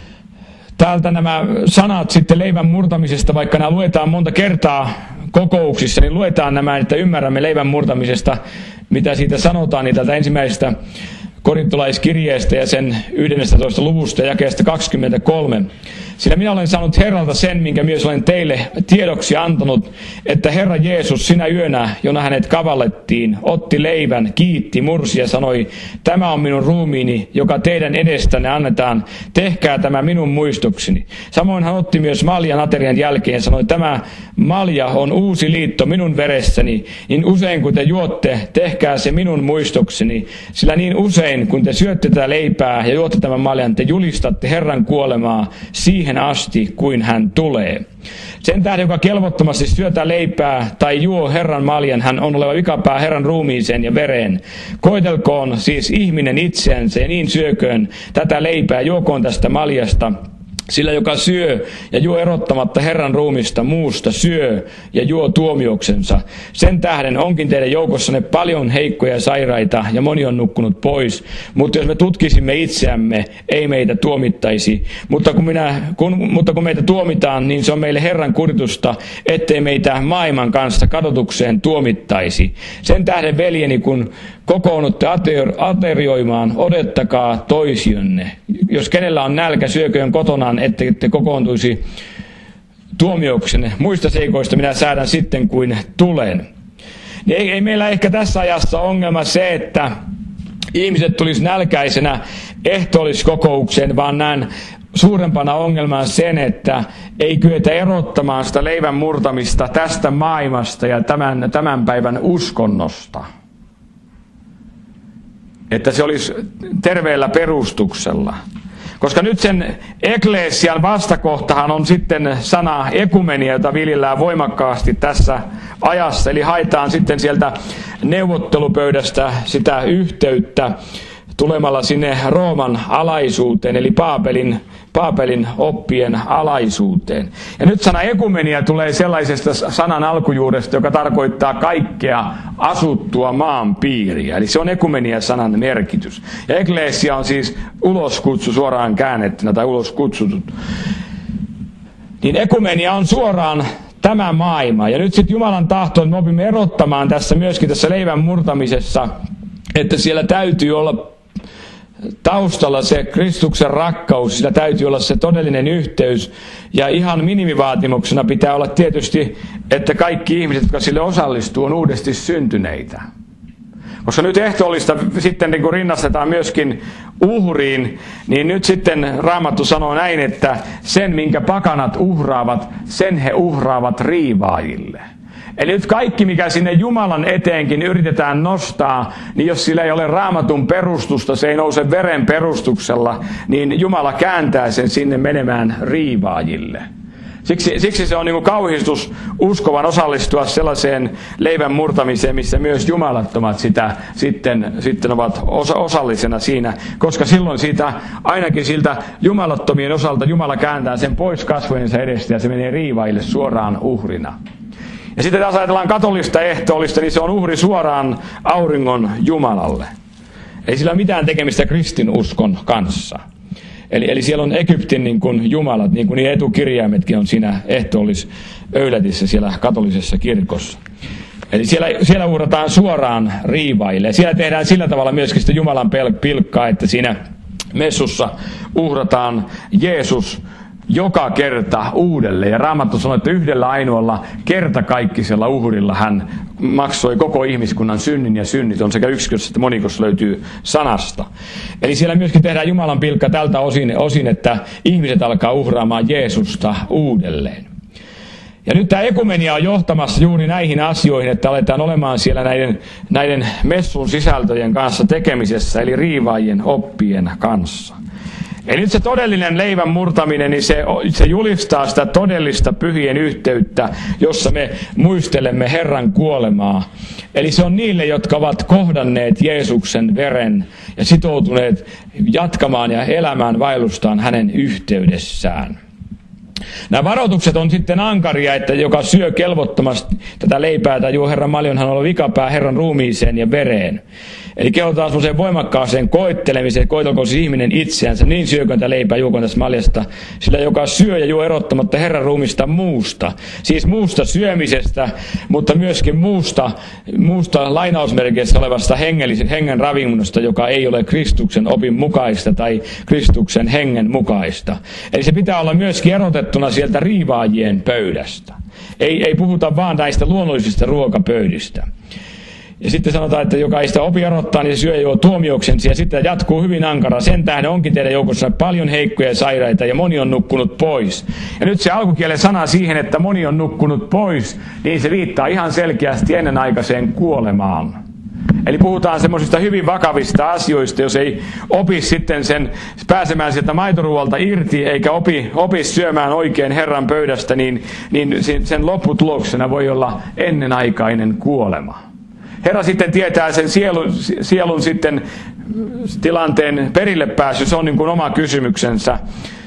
sanat sitten leivän murtamisesta, vaikka nämä luetaan monta kertaa kokouksissa, niin luetaan nämä, että ymmärrämme leivän murtamisesta, mitä siitä sanotaan, niin tältä ensimmäisestä korintolaiskirjeestä ja sen 11. luvusta ja jakeesta 23. Sillä minä olen saanut Herralta sen, minkä myös olen teille tiedoksi antanut, että Herra Jeesus sinä yönä, jona hänet kavallettiin, otti leivän, kiitti, mursi ja sanoi, tämä on minun ruumiini, joka teidän edestänne annetaan, tehkää tämä minun muistokseni. Samoin hän otti myös maljan aterian jälkeen ja sanoi, tämä malja on uusi liitto minun veressäni, niin usein kun te juotte, tehkää se minun muistokseni, sillä niin usein kun te syötte tätä leipää ja juotte tämän maljan, te julistatte Herran kuolemaa siihen asti, kuin hän tulee. Sen tähden, joka kelvottomasti syötä leipää tai juo Herran maljan, hän on oleva vikapää Herran ruumiiseen ja vereen. Koetelkoon siis ihminen itseänsä ja niin syököön tätä leipää, juokoon tästä maljasta. Sillä joka syö ja juo erottamatta Herran ruumista muusta, syö ja juo tuomioksensa. Sen tähden onkin teidän joukossanne paljon heikkoja ja sairaita ja moni on nukkunut pois. Mutta jos me tutkisimme itseämme, ei meitä tuomittaisi. Mutta kun meitä tuomitaan, niin se on meille Herran kuritusta, ettei meitä maailman kanssa kadotukseen tuomittaisi. Sen tähden veljeni, kun kokoonnutte aterioimaan, odottakaa toisionne. Jos kenellä on nälkä, syököön kotonaan, ettei te kokoontuisi tuomioksenne. Muista seikoista minä säädän sitten, kuin tulen. Niin ei meillä ehkä tässä ajassa ongelma se, että ihmiset tulisi nälkäisenä ehtoolliskokoukseen, vaan näen suurempana ongelmana sen, että ei kyetä erottamaan sitä leivän murtamista tästä maailmasta ja tämän päivän uskonnosta. Että se olisi terveellä perustuksella. Koska nyt sen ekleesian vastakohtahan on sitten sana ekumenia, jota viljellään voimakkaasti tässä ajassa. Eli haetaan sitten sieltä neuvottelupöydästä sitä yhteyttä tulemalla sinne Rooman alaisuuteen, eli Paapelin oppien alaisuuteen. Ja nyt sana ekumenia tulee sellaisesta sanan alkujuuresta, joka tarkoittaa kaikkea asuttua maan piiriä. Eli se on ekumenia-sanan merkitys. Ja ekleesia on siis uloskutsu suoraan käännettynä tai uloskutsutut. Niin ekumenia on suoraan tämä maailma. Ja nyt sitten Jumalan tahto, että me opimme erottamaan tässä myöskin tässä leivän murtamisessa, että siellä täytyy olla taustalla se Kristuksen rakkaus, sillä täytyy olla se todellinen yhteys. Ja ihan minimivaatimuksena pitää olla tietysti, että kaikki ihmiset, jotka sille osallistuu, on uudesti syntyneitä. Koska nyt ehtoollista sitten niin kun rinnastetaan myöskin uhriin, niin nyt sitten Raamattu sanoo näin, että sen minkä pakanat uhraavat, sen he uhraavat riivaajille. Eli nyt kaikki, mikä sinne Jumalan eteenkin yritetään nostaa, niin jos sillä ei ole Raamatun perustusta, se ei nouse veren perustuksella, niin Jumala kääntää sen sinne menemään riivaajille. Siksi se on niin kuin kauhistus uskovan osallistua sellaiseen leivän murtamiseen, missä myös jumalattomat sitä sitten ovat osallisena siinä, koska silloin siitä, ainakin siltä jumalattomien osalta Jumala kääntää sen pois kasvojensa edestä ja se menee riivaille suoraan uhrina. Ja sitten taas ajatellaan katolista ehtoollista, niin se on uhri suoraan auringon Jumalalle. Ei sillä ole mitään tekemistä kristinuskon kanssa. Eli siellä on Egyptin niin kuin jumalat, niin kuin niin etukirjaimetkin on siinä ehtoollisöylätissä siellä katolisessa kirkossa. Eli siellä uhrataan suoraan riivaille. Siellä tehdään sillä tavalla myöskin sitä Jumalan pilkkaa, että siinä messussa uhrataan Jeesus joka kerta uudelleen. Ja Raamattu sanoo, että yhdellä ainoalla kertakaikkisella uhrilla hän maksoi koko ihmiskunnan synnin, ja synnit on sekä yksikössä että monikossa löytyy sanasta. Eli siellä myöskin tehdään Jumalan pilkka tältä osin, että ihmiset alkaa uhraamaan Jeesusta uudelleen. Ja nyt tämä ekumenia on johtamassa juuri näihin asioihin, että aletaan olemaan siellä näiden messun sisältöjen kanssa tekemisessä, eli riivaajien oppien kanssa. Eli nyt se todellinen leivän murtaminen, niin se julistaa sitä todellista pyhien yhteyttä, jossa me muistelemme Herran kuolemaa. Eli se on niille, jotka ovat kohdanneet Jeesuksen veren ja sitoutuneet jatkamaan ja elämään vaellustaan hänen yhteydessään. Nämä varoitukset on sitten ankaria, että joka syö kelvottomasti tätä leipää tai juo Herran maljon, hän on vikapää Herran ruumiiseen ja vereen. Eli kehotaan semmoiseen voimakkaaseen koettelemiseen, koetelko siis ihminen itseänsä, niin syökön tätä leipää, juokon tästä maljasta, sillä joka syö ja juo erottamatta Herran ruumista muusta. Siis muusta syömisestä, mutta myöskin muusta lainausmerkeissä olevasta hengen ravinnosta, joka ei ole Kristuksen opin mukaista tai Kristuksen hengen mukaista. Eli se pitää olla myöskin erotettuna sieltä riivaajien pöydästä. Ei puhuta vaan näistä luonnollisista ruokapöydistä. Ja sitten sanotaan, että joka ei sitä opi erottaa, niin se syö jo tuomioksensa, ja sitten jatkuu hyvin ankara. Sen tähden onkin teidän joukossa paljon heikkoja ja sairaita, ja moni on nukkunut pois. Ja nyt se alkukielen sana siihen, että moni on nukkunut pois, niin se viittaa ihan selkeästi ennenaikaiseen kuolemaan. Eli puhutaan semmoisista hyvin vakavista asioista, jos ei opi sitten pääsemään sieltä maitoruualta irti, eikä opi syömään oikein Herran pöydästä, niin sen lopputuloksena voi olla ennenaikainen kuolema. Herra sitten tietää sen sielun sitten tilanteen perille pääsy, se on niin kuin oma kysymyksensä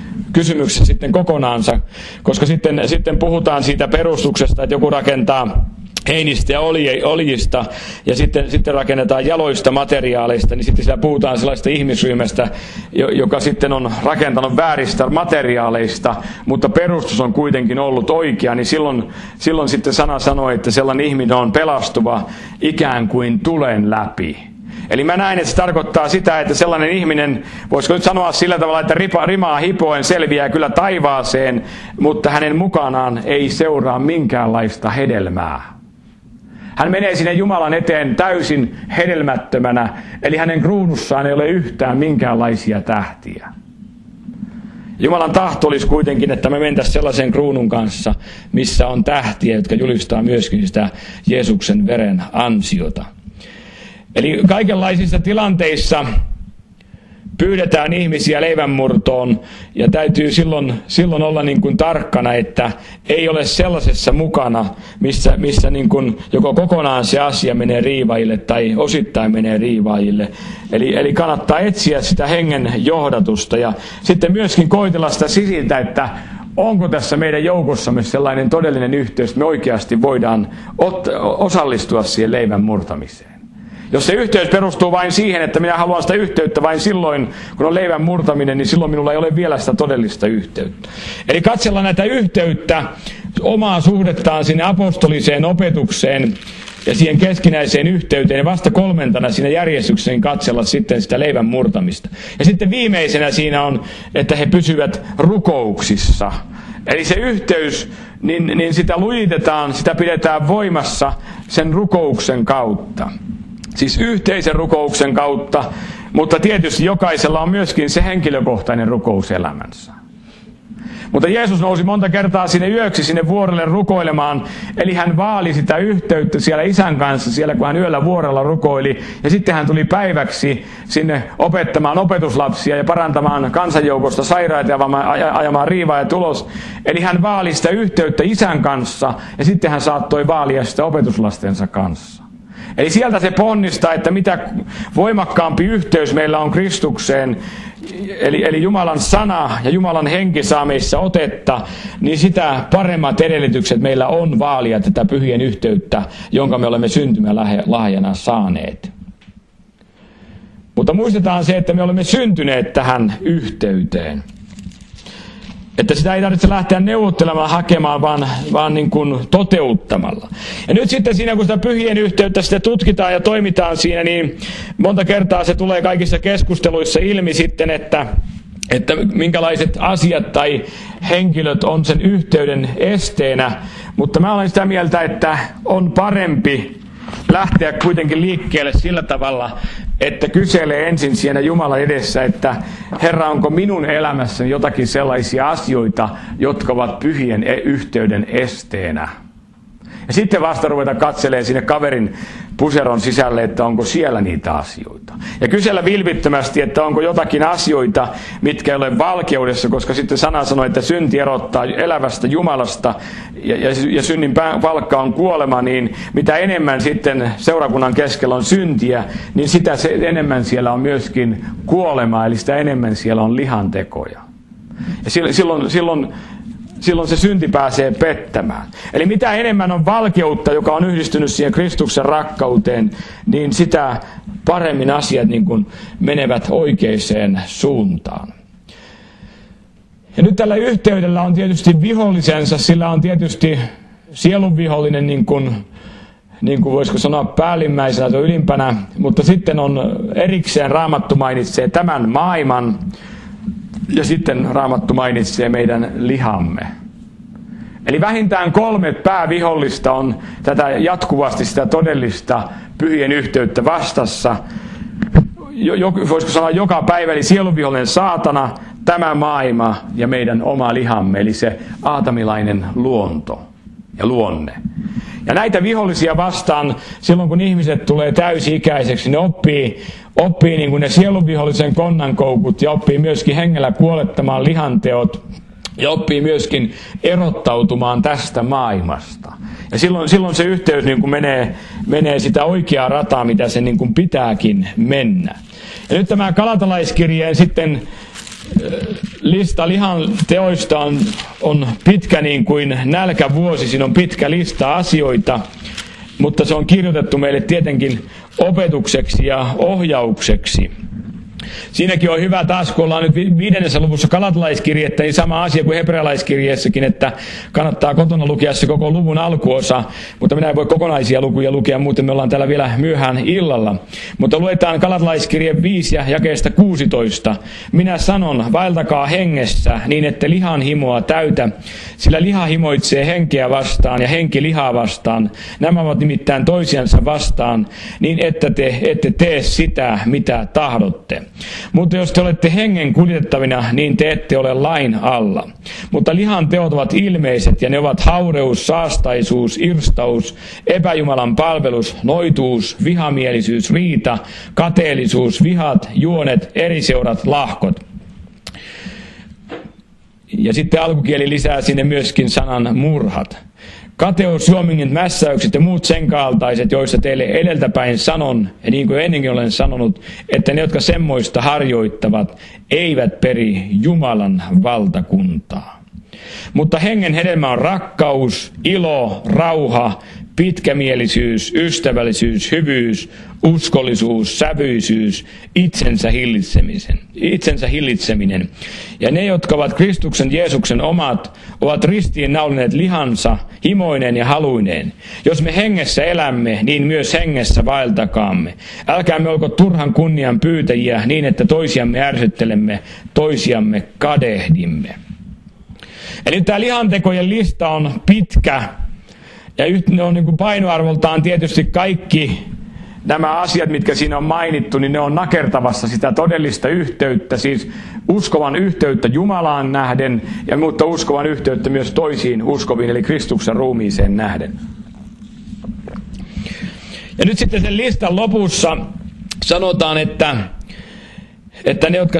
sitten kokonaansa, koska sitten puhutaan siitä perustuksesta, että joku rakentaa heinistä ja oljista ja sitten rakennetaan jaloista materiaaleista, niin sitten siellä puhutaan sellaista ihmisryhmästä, joka sitten on rakentanut vääristä materiaaleista, mutta perustus on kuitenkin ollut oikea, niin silloin sitten sana sanoo, että sellainen ihminen on pelastuva ikään kuin tulen läpi. Eli mä näen, että se tarkoittaa sitä, että sellainen ihminen, voisiko nyt sanoa sillä tavalla, että rimaa hipoen selviää kyllä taivaaseen, mutta hänen mukanaan ei seuraa minkäänlaista hedelmää. Hän menee sinne Jumalan eteen täysin hedelmättömänä, eli hänen kruunussaan ei ole yhtään minkäänlaisia tähtiä. Jumalan tahto olisi kuitenkin, että me mentäisiin sellaisen kruunun kanssa, missä on tähtiä, jotka julistaa myöskin sitä Jeesuksen veren ansiota. Eli kaikenlaisissa tilanteissa pyydetään ihmisiä leivänmurtoon ja täytyy silloin olla niin kuin tarkkana, että ei ole sellaisessa mukana, missä niin kuin joko kokonaan se asia menee riivaajille tai osittain menee riivaajille. Eli kannattaa etsiä sitä hengen johdatusta ja sitten myöskin koitella sitä sisiltä, että onko tässä meidän joukossamme sellainen todellinen yhteys, että me oikeasti voidaan osallistua siihen leivän murtamiseen. Jos se yhteys perustuu vain siihen, että minä haluan sitä yhteyttä vain silloin, kun on leivän murtaminen, niin silloin minulla ei ole vielä sitä todellista yhteyttä. Eli katsella näitä yhteyttä, omaa suhdettaan sinne apostoliseen opetukseen ja siihen keskinäiseen yhteyteen, ja vasta kolmantena siinä järjestykseen katsella sitten sitä leivän murtamista. Ja sitten viimeisenä siinä on, että he pysyvät rukouksissa. Eli se yhteys, niin sitä lujitetaan, sitä pidetään voimassa sen rukouksen kautta. Siis yhteisen rukouksen kautta, mutta tietysti jokaisella on myöskin se henkilökohtainen rukouselämänsä. Mutta Jeesus nousi monta kertaa sinne yöksi sinne vuorelle rukoilemaan, eli hän vaali sitä yhteyttä siellä Isän kanssa, siellä kun hän yöllä vuorella rukoili. Ja sitten hän tuli päiväksi sinne opettamaan opetuslapsia ja parantamaan kansanjoukosta sairaita ja ajamaan riivaajat ulos. Eli hän vaali sitä yhteyttä Isän kanssa ja sitten hän saattoi vaalia sitä opetuslastensa kanssa. Eli sieltä se ponnistaa, että mitä voimakkaampi yhteys meillä on Kristukseen, eli Jumalan sana ja Jumalan henki saa meissä otetta, niin sitä paremmat edellytykset meillä on vaalia tätä pyhien yhteyttä, jonka me olemme syntymälahjana saaneet. Mutta muistetaan se, että me olemme syntyneet tähän yhteyteen. Että sitä ei tarvitse lähteä neuvottelemaan, hakemaan, vaan niin kuin toteuttamalla. Ja nyt sitten siinä, kun sitä pyhien yhteyttä sitä tutkitaan ja toimitaan siinä, niin monta kertaa se tulee kaikissa keskusteluissa ilmi sitten, että minkälaiset asiat tai henkilöt on sen yhteyden esteenä. Mutta mä olen sitä mieltä, että on parempi lähteä kuitenkin liikkeelle sillä tavalla, että kyselee ensin siinä Jumalan edessä, että Herra, onko minun elämässäni jotakin sellaisia asioita, jotka ovat pyhien yhteyden esteenä. Ja sitten vasta ruveta katselemaan sinne kaverin puseron sisälle, että onko siellä niitä asioita. Ja kysellä vilpittömästi, että onko jotakin asioita, mitkä ei ole valkeudessa, koska sitten sana sanoo, että synti erottaa elävästä Jumalasta ja synnin palkka on kuolema, niin mitä enemmän sitten seurakunnan keskellä on syntiä, niin sitä enemmän siellä on myöskin kuolemaa, eli sitä enemmän siellä on lihantekoja. Ja silloin se synti pääsee pettämään. Eli mitä enemmän on valkeutta, joka on yhdistynyt siihen Kristuksen rakkauteen, niin sitä paremmin asiat niin kuin menevät oikeaan suuntaan. Ja nyt tällä yhteydellä on tietysti vihollisensa, sillä on tietysti sielun vihollinen niin kuin voisiko sanoa päällimmäisenä tai ylimpänä, mutta sitten on erikseen Raamattu mainitsee tämän maailman, ja sitten Raamattu mainitsee meidän lihamme. Eli vähintään 3 päävihollista on tätä jatkuvasti sitä todellista pyhien yhteyttä vastassa. Voisiko sanoa joka päivä, eli sielunvihollinen saatana, tämä maailma ja meidän oma lihamme, eli se aatamilainen luonto ja luonne. Ja näitä vihollisia vastaan, silloin kun ihmiset tulee täysi-ikäiseksi, ne oppii niin kuin ne sielunvihollisen konnankoukut ja oppii myöskin hengellä kuolettamaan lihanteot ja oppii myöskin erottautumaan tästä maailmasta. Ja silloin se yhteys niin kuin menee sitä oikeaa rataa, mitä se niin kuin pitääkin mennä. Ja nyt tämä Galatalaiskirjeen sitten lista lihan teoista on pitkä niin kuin nälkävuosi, siinä on pitkä lista asioita, mutta se on kirjoitettu meille tietenkin opetukseksi ja ohjaukseksi. Siinäkin on hyvä taas, kun ollaan nyt 5. luvussa Galatalaiskirjettä, niin sama asia kuin hebrealaiskirjeessäkin, että kannattaa kotona lukea se koko luvun alkuosa, mutta minä en voi kokonaisia lukuja lukea, muuten me ollaan täällä vielä myöhään illalla. Mutta luetaan Galatalaiskirje 5 ja jakeesta 16. Minä sanon, vaeltakaa hengessä, niin ette lihan himoa täytä, sillä liha himoitsee henkeä vastaan ja henki lihaa vastaan. Nämä ovat nimittäin toisiansa vastaan, niin että te ette tee sitä, mitä tahdotte. Mutta jos te olette hengen kuljettavina, niin te ette ole lain alla. Mutta lihan teot ovat ilmeiset, ja ne ovat haureus, saastaisuus, irstaus, epäjumalan palvelus, noituus, vihamielisyys, riita, kateellisuus, vihat, juonet, eriseurat, lahkot. Ja sitten alkukieli lisää sinne myöskin sanan murhat. Kateus, juomingit, mässäykset ja muut sen kaltaiset, joista teille edeltäpäin sanon, ja niin kuin ennenkin olen sanonut, että ne, jotka semmoista harjoittavat, eivät peri Jumalan valtakuntaa. Mutta hengen hedelmä on rakkaus, ilo, rauha, pitkämielisyys, ystävällisyys, hyvyys, uskollisuus, sävyisyys, itsensä hillitseminen. Ja ne, jotka ovat Kristuksen Jeesuksen omat, ovat ristiin naulineet lihansa himoineen ja haluineen. Jos me hengessä elämme, niin myös hengessä vaeltakaamme. Älkäämme olko turhan kunnian pyytäjiä niin, että toisiamme ärsyttelemme, toisiamme kadehdimme. Eli tämä lihantekojen lista on pitkä. Ja ne on niin kuin painoarvoltaan tietysti kaikki nämä asiat, mitkä siinä on mainittu, niin ne on nakertavassa sitä todellista yhteyttä, siis uskovan yhteyttä Jumalaan nähden, mutta uskovan yhteyttä myös toisiin uskoviin, eli Kristuksen ruumiiseen nähden. Ja nyt sitten sen listan lopussa sanotaan, että ne, jotka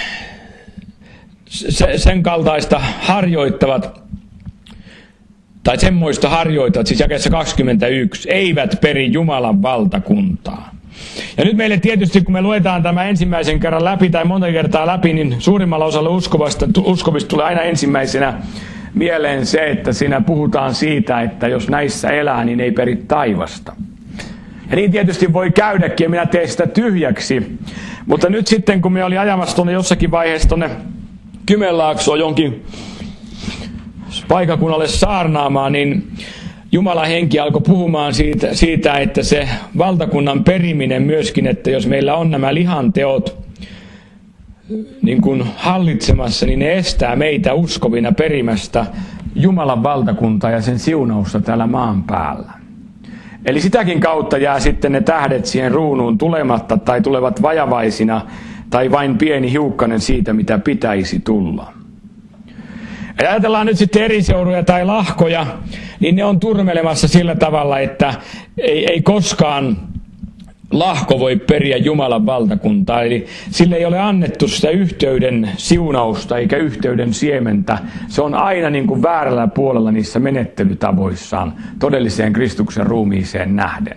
sen kaltaista harjoittavat, tai semmoista harjoittavat, siis jakeessa 21, eivät peri Jumalan valtakuntaa. Ja nyt meille tietysti, kun me luetaan tämä ensimmäisen kerran läpi tai monta kertaa läpi, niin suurimmalla osalla uskovista tulee aina ensimmäisenä mieleen se, että siinä puhutaan siitä, että jos näissä elää, niin ei peri taivasta. Ja niin tietysti voi käydäkin, ja minä teen sitä tyhjäksi. Mutta nyt sitten, kun me oli ajamassa tuonne jossakin vaiheessa tuonne Kymenlaaksoon jonkin paikakunnalle saarnaamaan, niin Jumalan henki alkoi puhumaan siitä, että se valtakunnan periminen myöskin, että jos meillä on nämä lihanteot niin kuin hallitsemassa, niin ne estää meitä uskovina perimästä Jumalan valtakuntaa ja sen siunausta täällä maan päällä. Eli sitäkin kautta jää sitten ne tähdet siihen ruunuun tulematta tai tulevat vajavaisina tai vain pieni hiukkanen siitä, mitä pitäisi tulla. Ja ajatellaan nyt sitten eriseuruja tai lahkoja, niin ne on turmelemassa sillä tavalla, että ei koskaan lahko voi periä Jumalan valtakuntaa. Eli sille ei ole annettu sitä yhteyden siunausta eikä yhteyden siementä. Se on aina niin kuin väärällä puolella niissä menettelytavoissaan todelliseen Kristuksen ruumiiseen nähden.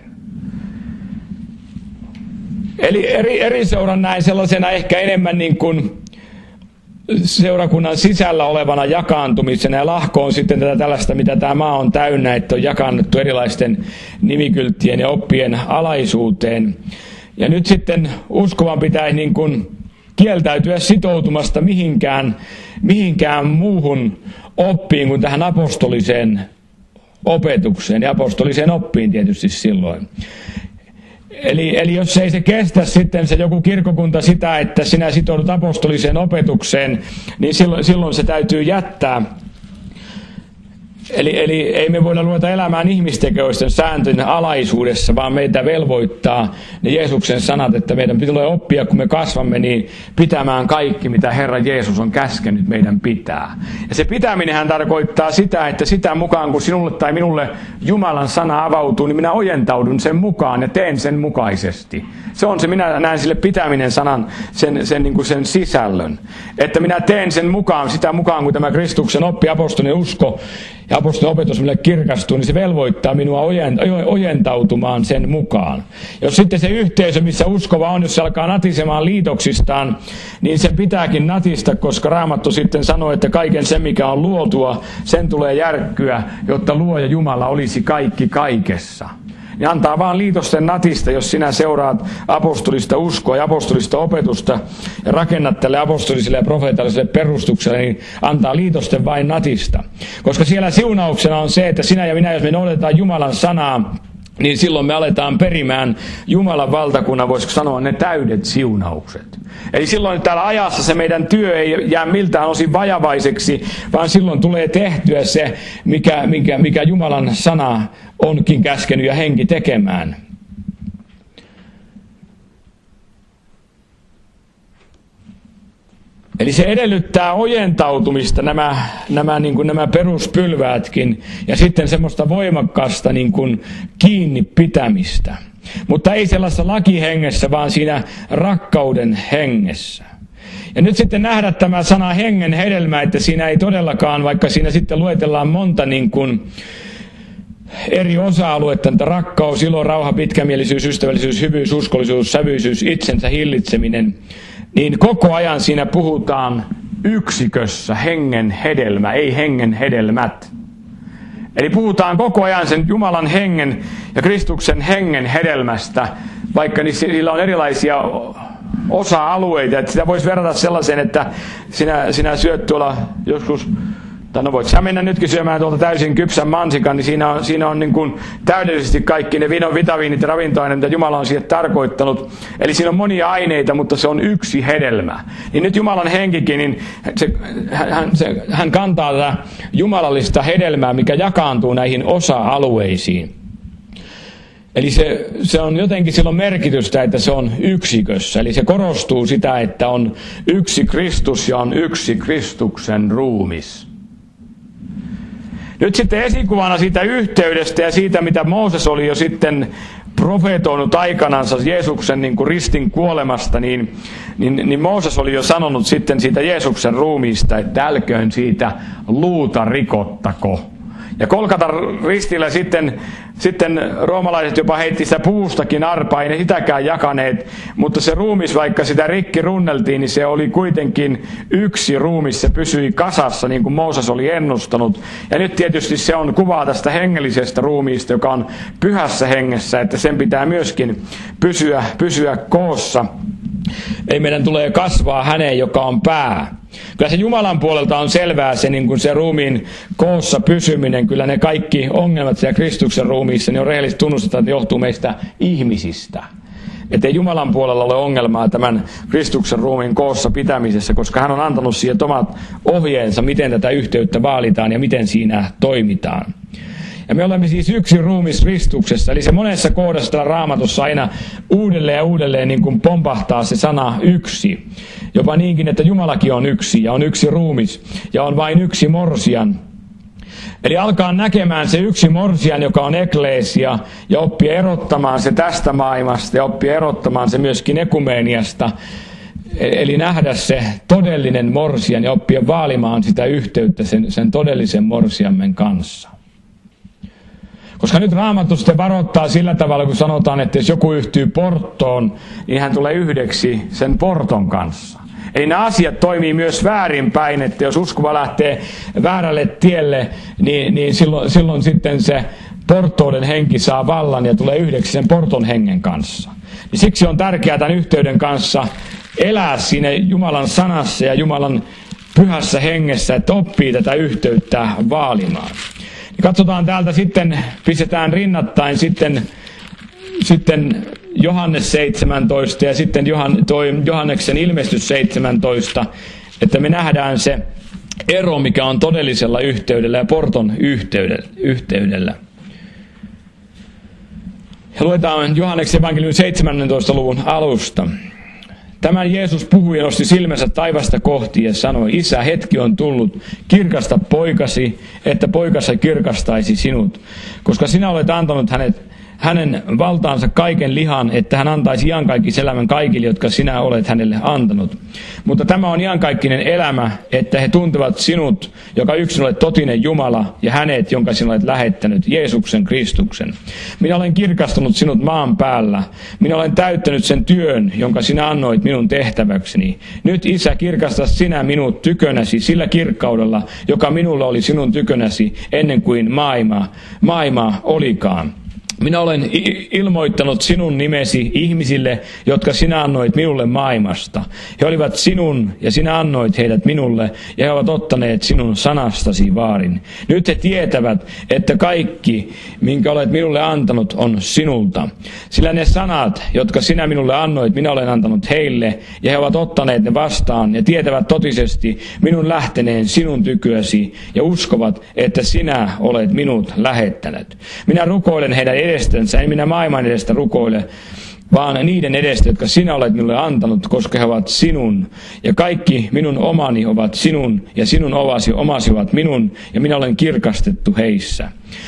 Eli eriseuran näin sellaisena ehkä enemmän niin kuin seurakunnan sisällä olevana jakaantumisena, ja lahko on sitten tätä tällaista, mitä tämä maa on täynnä, että on jakannettu erilaisten nimikylttien ja oppien alaisuuteen. Ja nyt sitten uskovan pitäisi niin kuin kieltäytyä sitoutumasta mihinkään muuhun oppiin kuin tähän apostoliseen opetukseen ja apostoliseen oppiin tietysti silloin. Eli jos ei se kestä sitten se joku kirkkokunta sitä, että sinä sitoudut apostoliseen opetukseen, niin silloin se täytyy jättää. Eli ei me voida ruveta elämään ihmistekoisten sääntöjen alaisuudessa, vaan meitä velvoittaa ne Jeesuksen sanat, että meidän tulee oppia, kun me kasvamme, niin pitämään kaikki, mitä Herra Jeesus on käskenyt meidän pitää. Ja se pitäminenhän tarkoittaa sitä, että sitä mukaan, kun sinulle tai minulle Jumalan sana avautuu, niin minä ojentaudun sen mukaan ja teen sen mukaisesti. Se on se, minä näen sille pitäminen sanan, sen sisällön. Että minä teen sen mukaan, sitä mukaan, kun tämä Kristuksen oppi, apostolinen usko ja apostolinen opetus minulle kirkastuu, niin se velvoittaa minua ojentautumaan sen mukaan. Jos sitten se yhteisö, missä uskova on, jos se alkaa natisemaan liitoksistaan, niin se pitääkin natista, koska Raamattu sitten sanoo, että kaiken sen, mikä on luotua, sen tulee järkkyä, jotta luoja Jumala olisi kaikki kaikessa. Niin antaa vaan liitosten natista, jos sinä seuraat apostolista uskoa ja apostolista opetusta ja rakennat tälle apostoliselle ja profeetalliselle perustukselle, niin antaa liitosten vain natista. Koska siellä siunauksena on se, että sinä ja minä, jos me noudatetaan Jumalan sanaa, niin silloin me aletaan perimään Jumalan valtakunnan, voisiko sanoa, ne täydet siunaukset. Eli silloin täällä ajassa se meidän työ ei jää miltään osin vajavaiseksi, vaan silloin tulee tehtyä se, mikä Jumalan sana onkin käskenyt ja henki tekemään. Eli se edellyttää ojentautumista, nämä peruspylväätkin, ja sitten semmoista voimakkaasta niin kuin kiinni pitämistä. Mutta ei sellaisessa lakihengessä, vaan siinä rakkauden hengessä. Ja nyt sitten nähdä tämä sana hengen hedelmä, että siinä ei todellakaan, vaikka siinä sitten luetellaan monta niin kuin eri osa-aluetta, että rakkaus, ilo, rauha, pitkämielisyys, ystävällisyys, hyvyys, uskollisuus, sävyisyys, itsensä hillitseminen, niin koko ajan siinä puhutaan yksikössä hengen hedelmä, ei hengen hedelmät. Eli puhutaan koko ajan sen Jumalan hengen ja Kristuksen hengen hedelmästä, vaikka niillä on erilaisia osa-alueita. Että sitä voisi verrata sellaiseen, että sinä syöt tuolla joskus, tai no voit sä mennä nytkin syömään tuolta täysin kypsän mansikan, niin siinä on niin kuin täydellisesti kaikki ne vitamiinit ja ravintoaineet, mitä Jumala on siihen tarkoittanut. Eli siinä on monia aineita, mutta se on yksi hedelmä. Niin nyt Jumalan henkikin, niin hän kantaa tätä jumalallista hedelmää, mikä jakaantuu näihin osa-alueisiin. Eli se on jotenkin silloin merkitystä, että se on yksikössä. Eli se korostuu sitä, että on yksi Kristus ja on yksi Kristuksen ruumis. Nyt sitten esikuvana siitä yhteydestä ja siitä, mitä Mooses oli jo sitten profeetoinut aikanansa Jeesuksen niin kuin ristin kuolemasta, niin Mooses oli jo sanonut sitten siitä Jeesuksen ruumiista, että älköön siitä luuta rikottako. Ja Golgatan ristillä sitten roomalaiset jopa heitti sitä puustakin arpaa, ei ne sitäkään jakaneet, mutta se ruumis, vaikka sitä rikki runneltiin, niin se oli kuitenkin yksi ruumis, se pysyi kasassa, niin kuin Mooses oli ennustanut. Ja nyt tietysti se on kuvaa tästä hengellisestä ruumiista, joka on pyhässä hengessä, että sen pitää myöskin pysyä koossa. Ei meidän tulee kasvaa häneen, joka on pää. Kyllä se Jumalan puolelta on selvää se, niin kuin se ruumiin koossa pysyminen. Kyllä ne kaikki ongelmat siellä Kristuksen ruumiissa, niin on rehellisesti tunnustetaan, että johtuu meistä ihmisistä. Että ei Jumalan puolella ole ongelmaa tämän Kristuksen ruumiin koossa pitämisessä, koska hän on antanut siihen omat ohjeensa, miten tätä yhteyttä vaalitaan ja miten siinä toimitaan. Ja me olemme siis yksi ruumis Kristuksessa, eli se monessa kohdassa täällä Raamatussa aina uudelleen ja uudelleen niin kuin pompahtaa se sana yksi. Jopa niinkin, että Jumalakin on yksi ja on yksi ruumis ja on vain yksi morsian. Eli alkaa näkemään se yksi morsian, joka on ekleesia, ja oppia erottamaan se tästä maailmasta ja oppia erottamaan se myöskin ekumeeniasta. Eli nähdä se todellinen morsian ja oppia vaalimaan sitä yhteyttä sen todellisen morsiammen kanssa. Koska nyt Raamattu sitten varoittaa sillä tavalla, kun sanotaan, että jos joku yhtyy porttoon, niin hän tulee yhdeksi sen porton kanssa. Eli nämä asiat toimii myös väärinpäin, että jos uskova lähtee väärälle tielle, niin silloin sitten se porttouden henki saa vallan ja tulee yhdeksi sen porton hengen kanssa. Ja siksi on tärkeää tämän yhteyden kanssa elää siinä Jumalan sanassa ja Jumalan pyhässä hengessä, että oppii tätä yhteyttä vaalimaan. Katsotaan täältä sitten, pistetään rinnattain sitten Johannes 17 ja sitten Johanneksen ilmestys 17, että me nähdään se ero, mikä on todellisella yhteydellä ja porton yhteydellä. Ja luetaan Johanneksen evankeliumin 17. luvun alusta. Tämän Jeesus puhui ja nosti silmänsä taivasta kohti ja sanoi, Isä, hetki on tullut, kirkasta poikasi, että poikasi kirkastaisi sinut, koska sinä olet antanut hänen valtaansa kaiken lihan, että hän antaisi iankaikkisen elämän kaikille, jotka sinä olet hänelle antanut. Mutta tämä on iankaikkinen elämä, että he tuntevat sinut, joka yksin olet totinen Jumala, ja hänet, jonka sinä olet lähettänyt, Jeesuksen Kristuksen. Minä olen kirkastanut sinut maan päällä. Minä olen täyttänyt sen työn, jonka sinä annoit minun tehtäväkseni. Nyt, Isä, kirkasta sinä minut tykönäsi sillä kirkkaudella, joka minulla oli sinun tykönäsi ennen kuin maailma olikaan. Minä olen ilmoittanut sinun nimesi ihmisille, jotka sinä annoit minulle maailmasta. He olivat sinun ja sinä annoit heidät minulle ja he ovat ottaneet sinun sanastasi vaarin. Nyt he tietävät, että kaikki, minkä olet minulle antanut, on sinulta. Sillä ne sanat, jotka sinä minulle annoit, minä olen antanut heille ja he ovat ottaneet ne vastaan ja tietävät totisesti minun lähteneen sinun tykösi ja uskovat, että sinä olet minut lähettänyt. Minä rukoilen heidän edestänsä, en minä maailman edestä rukoile, vaan niiden edestä, jotka sinä olet minulle antanut, koska he ovat sinun. Ja kaikki minun omani ovat sinun, ja sinun omasi ovat minun, ja minä olen kirkastettu heissä.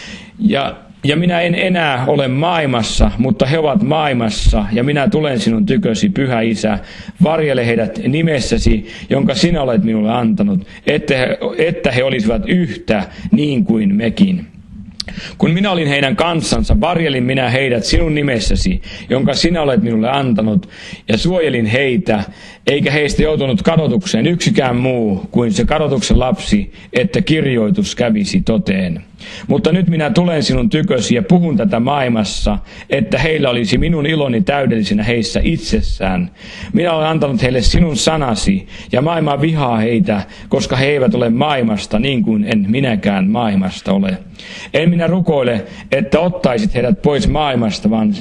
Ja minä en enää ole maailmassa, mutta he ovat maailmassa, ja minä tulen sinun tykösi, Pyhä Isä. Varjele heidät nimessäsi, jonka sinä olet minulle antanut, että he olisivat yhtä niin kuin mekin. Kun minä olin heidän kanssansa, varjelin minä heidät sinun nimessäsi, jonka sinä olet minulle antanut, ja suojelin heitä, eikä heistä joutunut kadotukseen yksikään muu kuin se kadotuksen lapsi, että kirjoitus kävisi toteen. Mutta nyt minä tulen sinun tykösi ja puhun tätä maailmassa, että heillä olisi minun iloni täydellisenä heissä itsessään. Minä olen antanut heille sinun sanasi, ja maailma vihaa heitä, koska he eivät ole maailmasta niin kuin en minäkään maailmasta ole. En minä rukoile, että ottaisit heidät pois maailmasta, vaan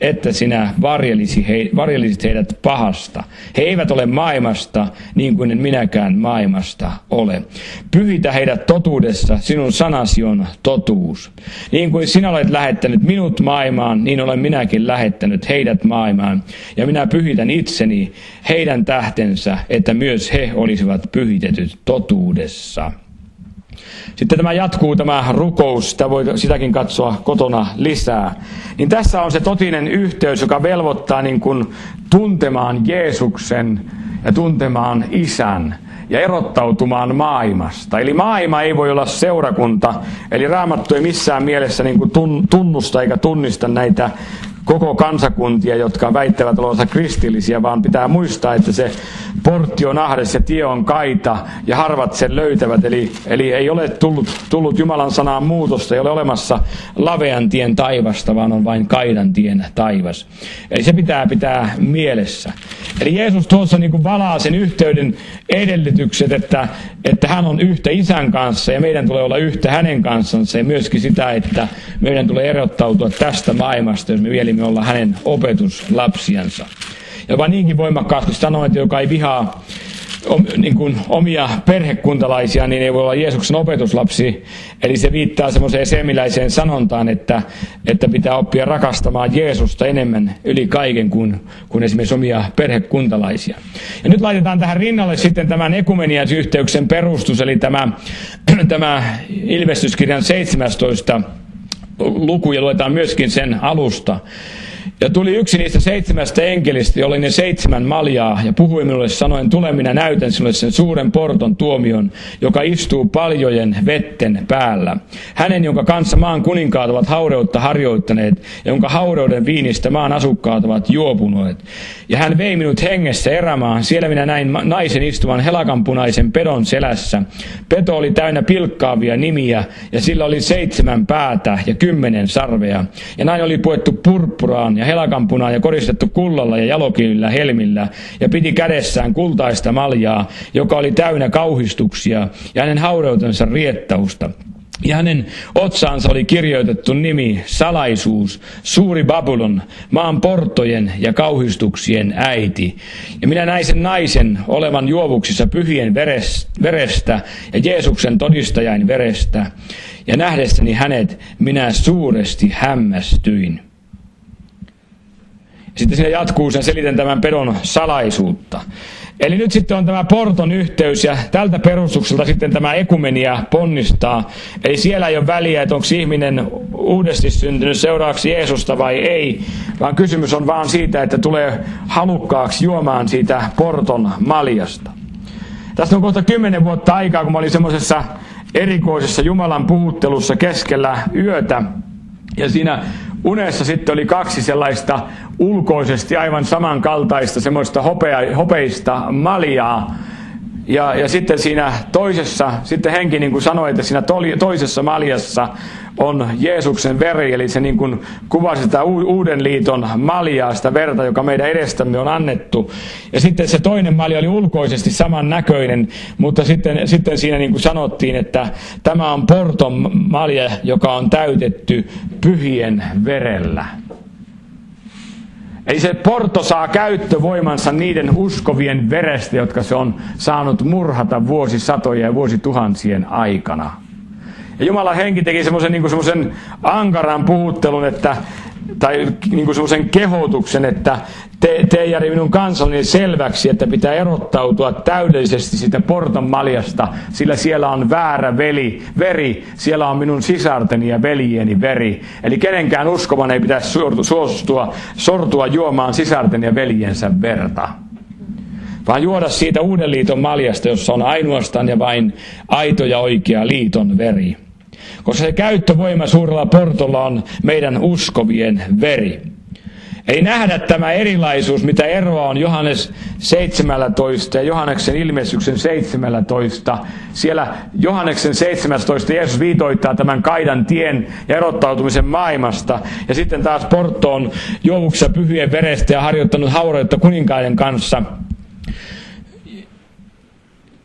että sinä varjelisit heidät pahasta. He eivät ole maailmasta, niin kuin en minäkään maailmasta ole. Pyhitä heidät totuudessa, sinun sanasi on totuus. Niin kuin sinä olet lähettänyt minut maailmaan, niin olen minäkin lähettänyt heidät maailmaan. Ja minä pyhitän itseni heidän tähtensä, että myös he olisivat pyhitetyt totuudessa. Sitten tämä jatkuu, tämä rukous, sitä voi sitäkin katsoa kotona lisää. Niin tässä on se totinen yhteys, joka velvoittaa niin kuin tuntemaan Jeesuksen ja tuntemaan Isän ja erottautumaan maailmasta. Eli maailma ei voi olla seurakunta, eli Raamattu ei missään mielessä niin kuin tunnusta eikä tunnista näitä koko kansakuntia, jotka väittävät olevansa kristillisiä, vaan pitää muistaa, että se portti on ahdas ja tie on kaita ja harvat sen löytävät. Eli ei ole tullut Jumalan sanaan muutosta, ei ole olemassa lavean tien taivasta, vaan on vain kaidan tien taivas. Eli se pitää mielessä. Eli Jeesus tuossa niin kuin valaa sen yhteyden edellytykset, että hän on yhtä Isän kanssa ja meidän tulee olla yhtä hänen kanssansa ja myöskin sitä, että meidän tulee erottautua tästä maailmasta, jos me vielimme olla hänen opetuslapsiansa. Ja vaan niinkin voimakkaasti sanoo, että joka ei vihaa niin kuin omia perhekuntalaisia, niin ei voi olla Jeesuksen opetuslapsi. Eli se viittaa semmoiseen seemiläiseen sanontaan, että pitää oppia rakastamaan Jeesusta enemmän yli kaiken kuin esimerkiksi omia perhekuntalaisia. Ja nyt laitetaan tähän rinnalle sitten tämän ekumeniayhteyksen perustus, eli tämä Ilmestyskirjan 17 luku, ja luetaan myöskin sen alusta. Ja tuli yksi niistä 7 enkelistä, jolla oli ne 7 maljaa, ja puhui minulle sanoen, tule minä näytän sinulle sen suuren porton tuomion, joka istuu paljojen vetten päällä. Hänen, jonka kanssa maan kuninkaat ovat haureutta harjoittaneet, ja jonka haureuden viinistä maan asukkaat ovat juopuneet. Ja hän vei minut hengessä erämaahan, siellä minä näin naisen istuvan helakanpunaisen pedon selässä. Peto oli täynnä pilkkaavia nimiä, ja sillä oli 7 päätä ja 10 sarvea. Ja nainen oli puettu purppuraan ja helakanpunaan ja koristettu kullalla ja jalokivillä helmillä, ja piti kädessään kultaista maljaa, joka oli täynnä kauhistuksia, ja hänen haureutensa riettausta. Ja hänen otsaansa oli kirjoitettu nimi, salaisuus, suuri Babylon, maan porttojen ja kauhistuksien äiti. Ja minä näin sen naisen olevan juovuksissa pyhien verestä ja Jeesuksen todistajain verestä. Ja nähdessäni hänet minä suuresti hämmästyin. Sitten siinä jatkuu, sen selitän tämän pedon salaisuutta. Eli nyt sitten on tämä porton yhteys, ja tältä perustukselta sitten tämä ekumenia ponnistaa. Eli siellä ei ole väliä, että onko ihminen uudesti syntynyt seuraavaksi Jeesusta vai ei, vaan kysymys on vaan siitä, että tulee halukkaaksi juomaan siitä porton maljasta. Tästä on kohta 10 vuotta aikaa, kun mä olin semmoisessa erikoisessa Jumalan puhuttelussa keskellä yötä, ja siinä unessa sitten oli 2 sellaista ulkoisesti aivan samankaltaista semmoista hopeista maljaa. Ja sitten siinä toisessa, sitten henki niin kuin sanoi, että siinä toisessa maljassa on Jeesuksen veri, eli se niin kuin kuvasi sitä uuden liiton maljaa, sitä verta, joka meidän edestämme on annettu. Ja sitten se toinen malja oli ulkoisesti samannäköinen, mutta sitten siinä niin kuin sanottiin, että tämä on porton malja, joka on täytetty pyhien verellä. Eli se porto saa käyttövoimansa niiden uskovien verestä, jotka se on saanut murhata vuosisatoja ja vuosituhansien aikana. Ja Jumalan henki teki semmoisen ankaran puhuttelun, tai niin semmoisen kehotuksen, että tee Jari minun kansalleni selväksi, että pitää erottautua täydellisesti siitä porton maljasta, sillä siellä on väärä veri, siellä on minun sisarteni ja veljieni veri. Eli kenenkään uskovan ei pitäisi sortua juomaan sisarten ja veljensä verta, vaan juoda siitä uuden liiton maljasta, jossa on ainoastaan ja vain aito ja oikea liiton veri. Koska se käyttövoima suurella portolla on meidän uskovien veri. Ei nähdä tämä erilaisuus, mitä eroa on Johannes 17 ja Johanneksen ilmestyksen 17. Siellä Johanneksen 17 Jeesus viitoittaa tämän kaidan tien ja erottautumisen maailmasta. Ja sitten taas porto on juovuksessa pyhien verestä ja harjoittanut haureutta kuninkaiden kanssa.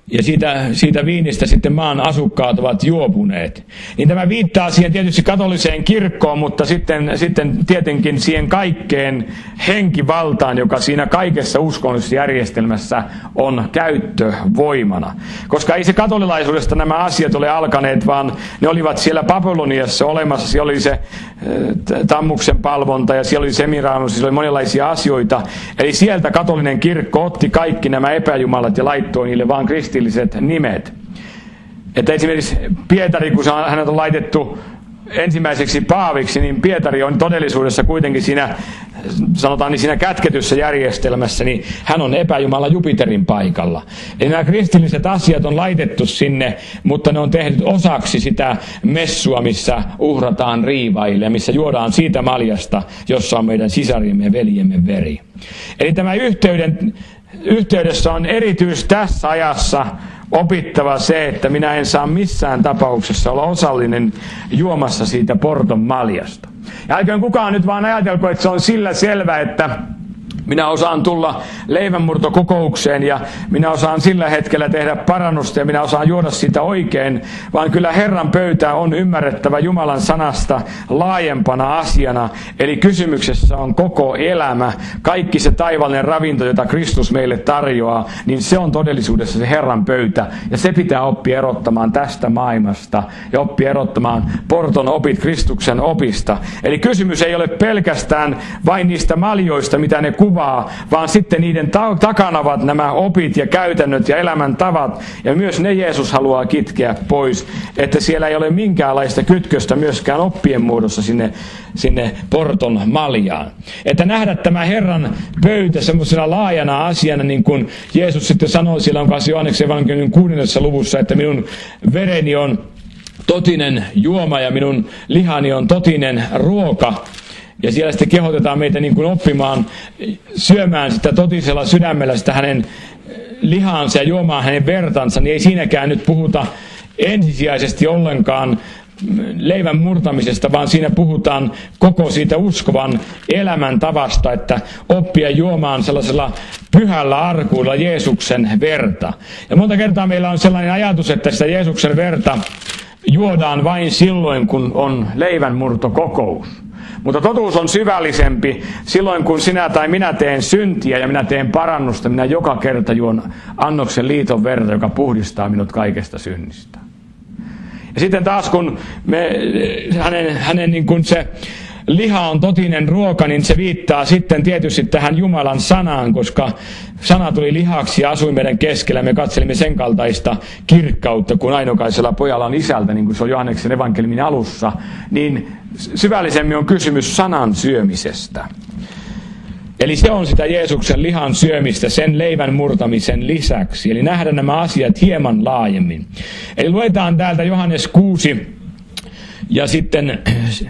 ja siitä viinistä sitten maan asukkaat ovat juopuneet. Niin tämä viittaa siihen tietysti katoliseen kirkkoon, mutta sitten tietenkin siihen kaikkeen henkivaltaan, joka siinä kaikessa uskonnollisessa järjestelmässä on käyttövoimana. Koska ei se katolilaisuudesta nämä asiat ole alkaneet, vaan ne olivat siellä Babyloniassa olemassa. Siellä oli se Tammuksen palvonta ja siellä oli Semiramis, siellä oli monenlaisia asioita. Eli sieltä katolinen kirkko otti kaikki nämä epäjumalat ja laittoi niille vaan kristilliset nimet. Että esimerkiksi Pietari, kun hänet on laitettu ensimmäiseksi paaviksi, niin Pietari on todellisuudessa kuitenkin siinä, sanotaan niin siinä kätketyssä järjestelmässä, niin hän on epäjumala Jupiterin paikalla. Eli nämä kristilliset asiat on laitettu sinne, mutta ne on tehty osaksi sitä messua, missä uhrataan riivaille ja missä juodaan siitä maljasta, jossa on meidän sisariemme ja veljemme veri. Eli tämä yhteydessä on erityis tässä ajassa opittava se, että minä en saa missään tapauksessa olla osallinen juomassa siitä porton maljasta. Ja älköön kukaan nyt vaan ajatelko, että se on sillä selvä, että minä osaan tulla leivänmurtokokoukseen ja minä osaan sillä hetkellä tehdä parannusta ja minä osaan juoda sitä oikein, vaan kyllä Herran pöytä on ymmärrettävä Jumalan sanasta laajempana asiana. Eli kysymyksessä on koko elämä, kaikki se taivaallinen ravinto, jota Kristus meille tarjoaa, niin se on todellisuudessa se Herran pöytä. Ja se pitää oppia erottamaan tästä maailmasta ja oppia erottamaan porton opit Kristuksen opista. Eli kysymys ei ole pelkästään vain niistä maljoista, mitä ne kuvaa, vaan sitten niiden takana ovat nämä opit ja käytännöt ja elämäntavat, ja myös ne Jeesus haluaa kitkeä pois, että siellä ei ole minkäänlaista kytköstä myöskään oppien muodossa sinne porton maljaan. Että nähdä tämä Herran pöytä semmoisena laajana asiana, niin kuin Jeesus sitten sanoi siellä on kanssa Johanneksen evankeliumin 6. luvussa, että minun vereni on totinen juoma ja minun lihani on totinen ruoka. Ja siellä sitten kehotetaan meitä niin kuin oppimaan, syömään sitä totisella sydämellä sitä hänen lihansa ja juomaan hänen vertansa, niin ei siinäkään nyt puhuta ensisijaisesti ollenkaan leivän murtamisesta, vaan siinä puhutaan koko siitä uskovan elämäntavasta, että oppia juomaan sellaisella pyhällä arkuilla Jeesuksen verta. Ja monta kertaa meillä on sellainen ajatus, että sitä Jeesuksen verta juodaan vain silloin, kun on leivänmurtokokous. Mutta totuus on syvällisempi. Silloin kun sinä tai minä teen syntiä ja minä teen parannusta, minä joka kerta juon annoksen liiton verta, joka puhdistaa minut kaikesta synnistä. Ja sitten taas kun hänen niin kuin se liha on totinen ruoka, niin se viittaa sitten tietysti tähän Jumalan sanaan, koska sana tuli lihaksi ja asui meidän keskellä. Me katselimme sen kaltaista kirkkautta, kun ainokaisella pojalla on isältä, niin kuin se on Johanneksen evankeliumin alussa, niin syvällisemmin on kysymys sanan syömisestä. Eli se on sitä Jeesuksen lihan syömistä sen leivän murtamisen lisäksi. Eli nähdä nämä asiat hieman laajemmin. Eli luetaan täältä Johannes 6 ja sitten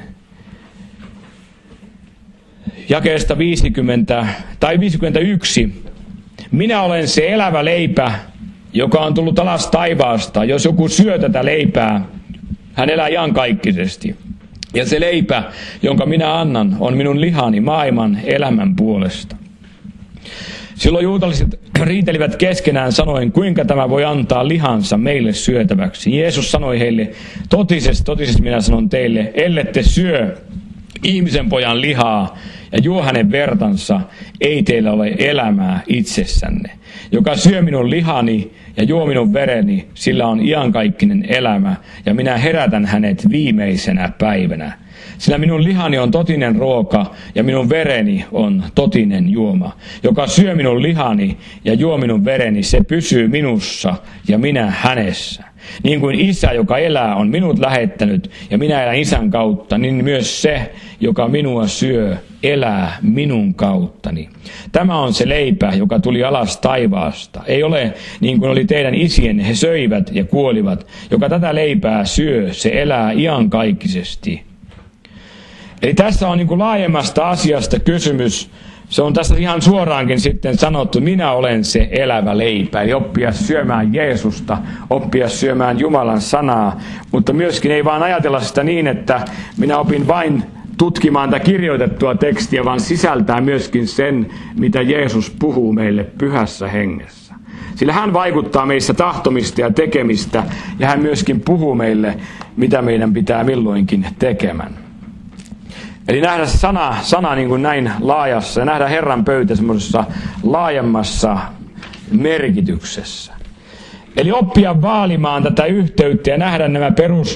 jakeesta 50 tai 51. Minä olen se elävä leipä, joka on tullut alas taivaasta. Jos joku syö tätä leipää, hän elää iankaikkisesti. Ja se leipä, jonka minä annan, on minun lihani maailman elämän puolesta. Silloin juutalaiset riitelivät keskenään sanoen, kuinka tämä voi antaa lihansa meille syötäväksi. Jeesus sanoi heille, totisesti minä sanon teille, ellette syö ihmisen pojan lihaa ja juo hänen vertansa, ei teillä ole elämää itsessänne. Joka syö minun lihani ja juo minun vereni, sillä on iankaikkinen elämä, ja minä herätän hänet viimeisenä päivänä. Sillä minun lihani on totinen ruoka, ja minun vereni on totinen juoma. Joka syö minun lihani ja juo minun vereni, se pysyy minussa ja minä hänessä. Niin kuin Isä, joka elää, on minut lähettänyt, ja minä elän Isän kautta, niin myös se, joka minua syö, elää minun kauttani. Tämä on se leipä, joka tuli alas taivaasta. Ei ole niin kuin oli teidän isienne, he söivät ja kuolivat. Joka tätä leipää syö, se elää iankaikkisesti. Eli tässä on niin kuin laajemmasta asiasta kysymys. Se on tässä ihan suoraankin sitten sanottu, minä olen se elävä leipä. Eli oppia syömään Jeesusta, oppia syömään Jumalan sanaa. Mutta myöskin ei vaan ajatella sitä niin, että minä opin vain tutkimaan tätä kirjoitettua tekstiä, vaan sisältää myöskin sen, mitä Jeesus puhuu meille pyhässä hengessä. Sillä hän vaikuttaa meissä tahtomista ja tekemistä, ja hän myöskin puhuu meille, mitä meidän pitää milloinkin tekemään. Eli nähdä sana niin kuin näin laajassa, ja nähdä Herran pöytä semmoisessa laajemmassa merkityksessä. Eli oppia vaalimaan tätä yhteyttä ja nähdä nämä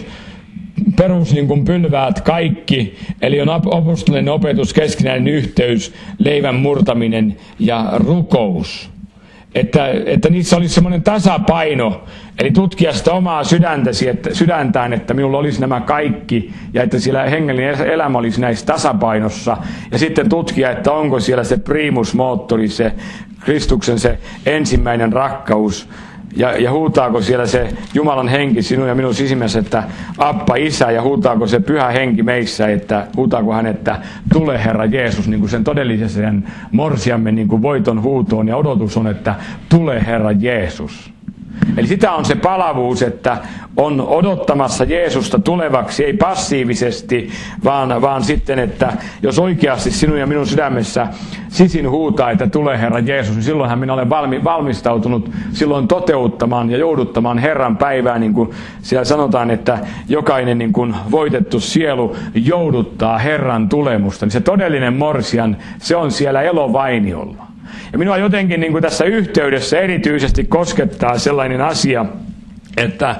perus niin kuin pylväät kaikki, eli on apostolinen opetus, keskinäinen yhteys, leivän murtaminen ja rukous. Että niissä olisi semmoinen tasapaino, eli tutkia sitä omaa sydäntään, että minulla olisi nämä kaikki, ja että siellä hengellinen elämä olisi näissä tasapainossa, ja sitten tutkia, että onko siellä se primus moottori, se Kristuksen se ensimmäinen rakkaus, ja huutaako siellä se Jumalan henki sinun ja minun sisimmässä, että Appa Isä, ja huutaako se Pyhä Henki meissä, että huutaako hän, että tule Herra Jeesus, niin kuin sen todellisen morsiamme niin kuin voiton huutoon, ja odotus on, että tule Herra Jeesus. Eli sitä on se palavuus, että on odottamassa Jeesusta tulevaksi, ei passiivisesti, vaan sitten, että jos oikeasti sinun ja minun sydämessä sisin huutaa, että tule Herra Jeesus, niin silloinhan minä olen valmistautunut silloin toteuttamaan ja jouduttamaan Herran päivää, niin kuin siellä sanotaan, että jokainen niin kuin voitettu sielu jouduttaa Herran tulemusta. Niin se todellinen morsian, se on siellä elovainiolla. Ja minua jotenkin niin kuin tässä yhteydessä erityisesti koskettaa sellainen asia, että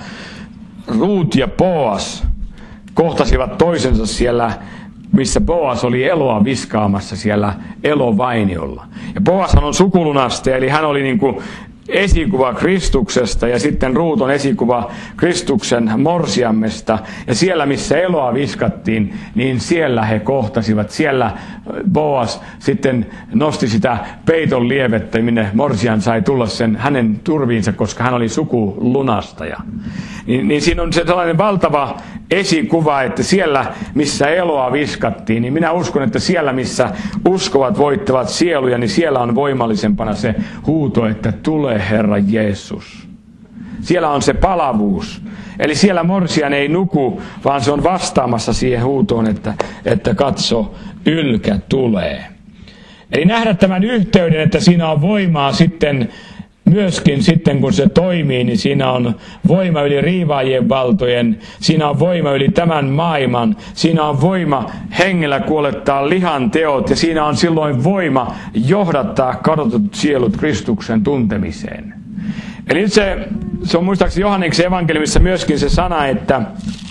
Ruut ja Boas kohtasivat toisensa siellä, missä Boas oli eloa viskaamassa siellä elovainiolla. Ja Boashan on sukulunaste, eli hän oli niin kuin esikuva Kristuksesta, ja sitten Ruut on esikuva Kristuksen morsiammesta, ja siellä missä eloa viskattiin, niin siellä he kohtasivat. Siellä Boas sitten nosti sitä peiton lievettä, minne morsian sai tulla sen hänen turviinsa, koska hän oli sukulunastaja. Niin siinä on se sellainen valtava esikuva, että siellä missä eloa viskattiin, niin minä uskon, että siellä missä uskovat voittavat sieluja, niin siellä on voimallisempana se huuto, että tule Herra Jeesus. Siellä on se palavuus. Eli siellä morsian ei nuku, vaan se on vastaamassa siihen huutoon, että katso, ylkä tulee. Eli nähdä tämän yhteyden, että siinä on voimaa sitten, myöskin sitten kun se toimii, niin siinä on voima yli riivaajien valtojen, siinä on voima yli tämän maailman, siinä on voima hengellä kuolettaa lihan teot, ja siinä on silloin voima johdattaa kadotut sielut Kristuksen tuntemiseen. Eli nyt se on muistaakseni Johanneksen evankeliumissa myöskin se sana, että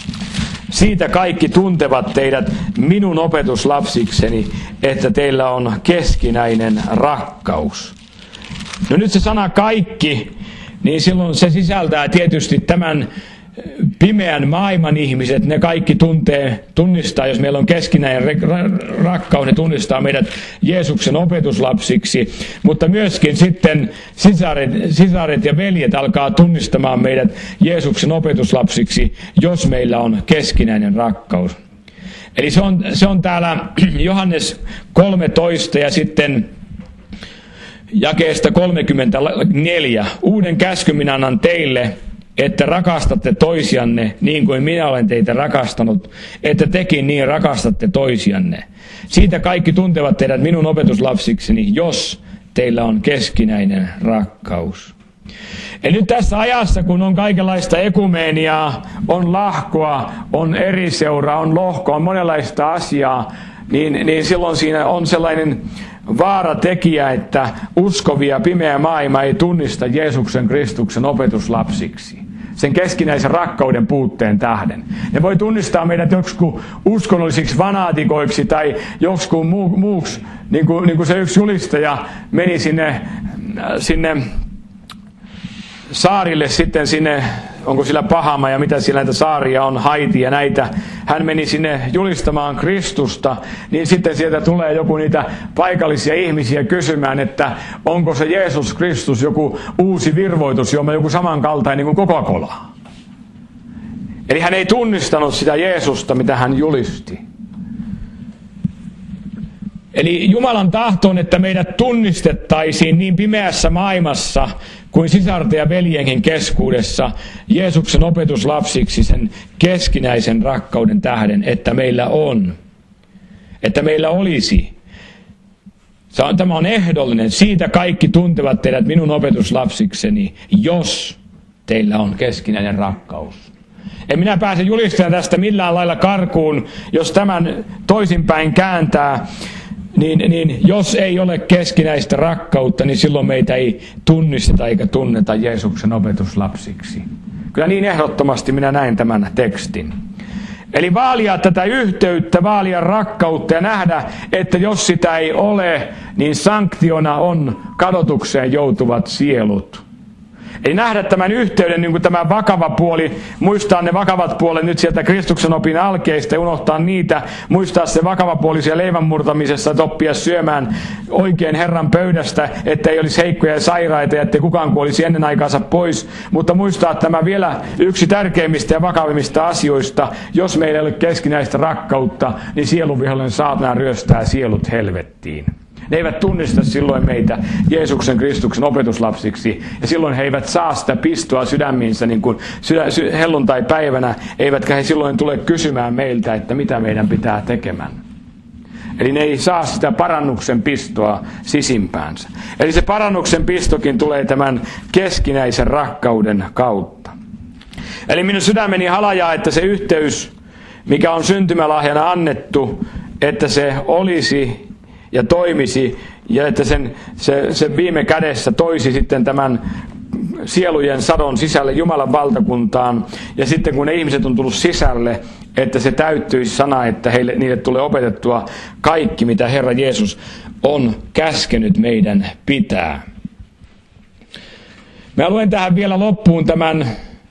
siitä kaikki tuntevat teidät minun opetuslapsikseni, että teillä on keskinäinen rakkaus. No nyt se sana kaikki, niin silloin se sisältää tietysti tämän pimeän maailman ihmiset, ne kaikki tunnistaa, jos meillä on keskinäinen rakkaus, ne tunnistaa meidät Jeesuksen opetuslapsiksi, mutta myöskin sitten sisaret ja veljet alkaa tunnistamaan meidät Jeesuksen opetuslapsiksi, jos meillä on keskinäinen rakkaus. Eli se on täällä Johannes 13 ja sitten jakeesta 34. Uuden käskyn minä annan teille, että rakastatte toisianne niin kuin minä olen teitä rakastanut, että tekin niin rakastatte toisianne. Siitä kaikki tuntevat teidät minun opetuslapsikseni, jos teillä on keskinäinen rakkaus. Eli nyt tässä ajassa, kun on kaikenlaista ekumeeniaa, on lahkoa, on eri seuraa, on lohkoa, on monenlaista asiaa, niin silloin siinä on sellainen vaaratekijä, että uskovia pimeä maailma ei tunnista Jeesuksen Kristuksen opetuslapsiksi. Sen keskinäisen rakkauden puutteen tähden. Ne voi tunnistaa meidät joksikin uskonnollisiksi fanaatikoiksi tai joksikin muuksi, niin kuin se yksi julistaja meni sinne saarille sitten sinne, onko sillä Pahama ja mitä siellä näitä saaria on, Haiti ja näitä. Hän meni sinne julistamaan Kristusta, niin sitten sieltä tulee joku niitä paikallisia ihmisiä kysymään, että onko se Jeesus Kristus joku uusi virvoitusjuoma, joku samankaltainen kuin Coca-Cola. Eli hän ei tunnistanut sitä Jeesusta, mitä hän julisti. Eli Jumalan tahto on, että meidät tunnistettaisiin niin pimeässä maailmassa kuin sisarten ja veljenkin keskuudessa Jeesuksen opetuslapsiksi sen keskinäisen rakkauden tähden, että meillä on, että meillä olisi. Tämä on ehdollinen. Siitä kaikki tuntevat teidät minun opetuslapsikseni, jos teillä on keskinäinen rakkaus. En minä pääse julistamaan tästä millään lailla karkuun, jos tämän toisinpäin kääntää. Niin jos ei ole keskinäistä rakkautta, niin silloin meitä ei tunnisteta eikä tunneta Jeesuksen opetuslapsiksi. Kyllä niin ehdottomasti minä näen tämän tekstin. Eli vaalia tätä yhteyttä, vaalia rakkautta ja nähdä, että jos sitä ei ole, niin sanktiona on kadotukseen joutuvat sielut. Ei nähdä tämän yhteyden niin kuin tämä vakava puoli, muistaa ne vakavat puolet nyt sieltä Kristuksen opin alkeista ja unohtaa niitä, muistaa se vakava puoli siellä leivän murtamisessa, että oppia syömään oikein Herran pöydästä, että ei olisi heikkoja ja sairaita ja ettei kukaan kuolisi ennen aikaansa pois, mutta muistaa tämä vielä yksi tärkeimmistä ja vakavimmista asioista, jos meillä ei ole keskinäistä rakkautta, niin sielunvihollinen saatana ryöstää sielut helvettiin. Ne eivät tunnista silloin meitä Jeesuksen Kristuksen opetuslapsiksi, ja silloin he eivät saa sitä pistoa sydämiinsä niin kuin helluntai-päivänä, eivätkä he silloin tule kysymään meiltä, että mitä meidän pitää tekemään. Eli ne ei saa sitä parannuksen pistoa sisimpäänsä. Eli se parannuksen pistokin tulee tämän keskinäisen rakkauden kautta. Eli minun sydämeni halajaa, että se yhteys, mikä on syntymälahjana annettu, että se olisi ja toimisi, ja että se viime kädessä toisi sitten tämän sielujen sadon sisälle Jumalan valtakuntaan, ja sitten kun ne ihmiset on tullut sisälle, että se täyttyisi sana, että niille tulee opetettua kaikki, mitä Herra Jeesus on käskenyt meidän pitää. Mä luen tähän vielä loppuun tämän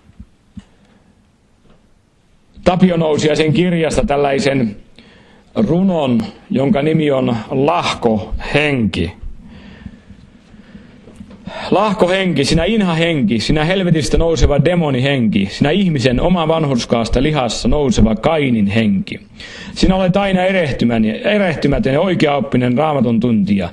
Tapio Nousiaisen kirjasta tällaisen runon, jonka nimi on Lahkohenki. Lahkohenki, sinä inhahenki, sinä helvetistä nouseva demonihenki, sinä ihmisen oma vanhurskaasta lihassa nouseva Kainin henki. Sinä olet aina erehtymätön ja oikeaoppinen Raamatun tuntija.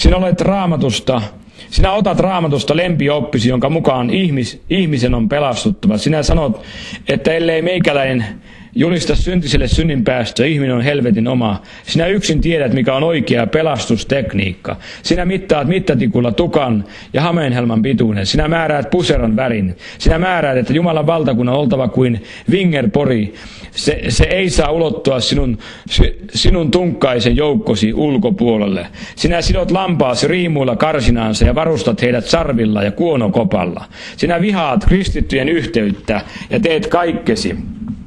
Sinä otat Raamatusta lempioppisi, jonka mukaan ihmisen on pelastuttava. Sinä sanot, että ellei meikäläinen julista syntiselle synninpäästöä, ihminen on helvetin oma. Sinä yksin tiedät, mikä on oikea pelastustekniikka. Sinä mittaat mittatikulla tukan ja hameenhelman pituuden. Sinä määräät puseron värin. Sinä määräät, että Jumalan valtakunnan on oltava kuin vingerpori. Se ei saa ulottua sinun tunkkaisen joukkosi ulkopuolelle. Sinä sidot lampaasi riimuilla karsinaansa ja varustat heidät sarvilla ja kuonokopalla. Sinä vihaat kristittyjen yhteyttä ja teet kaikkesi,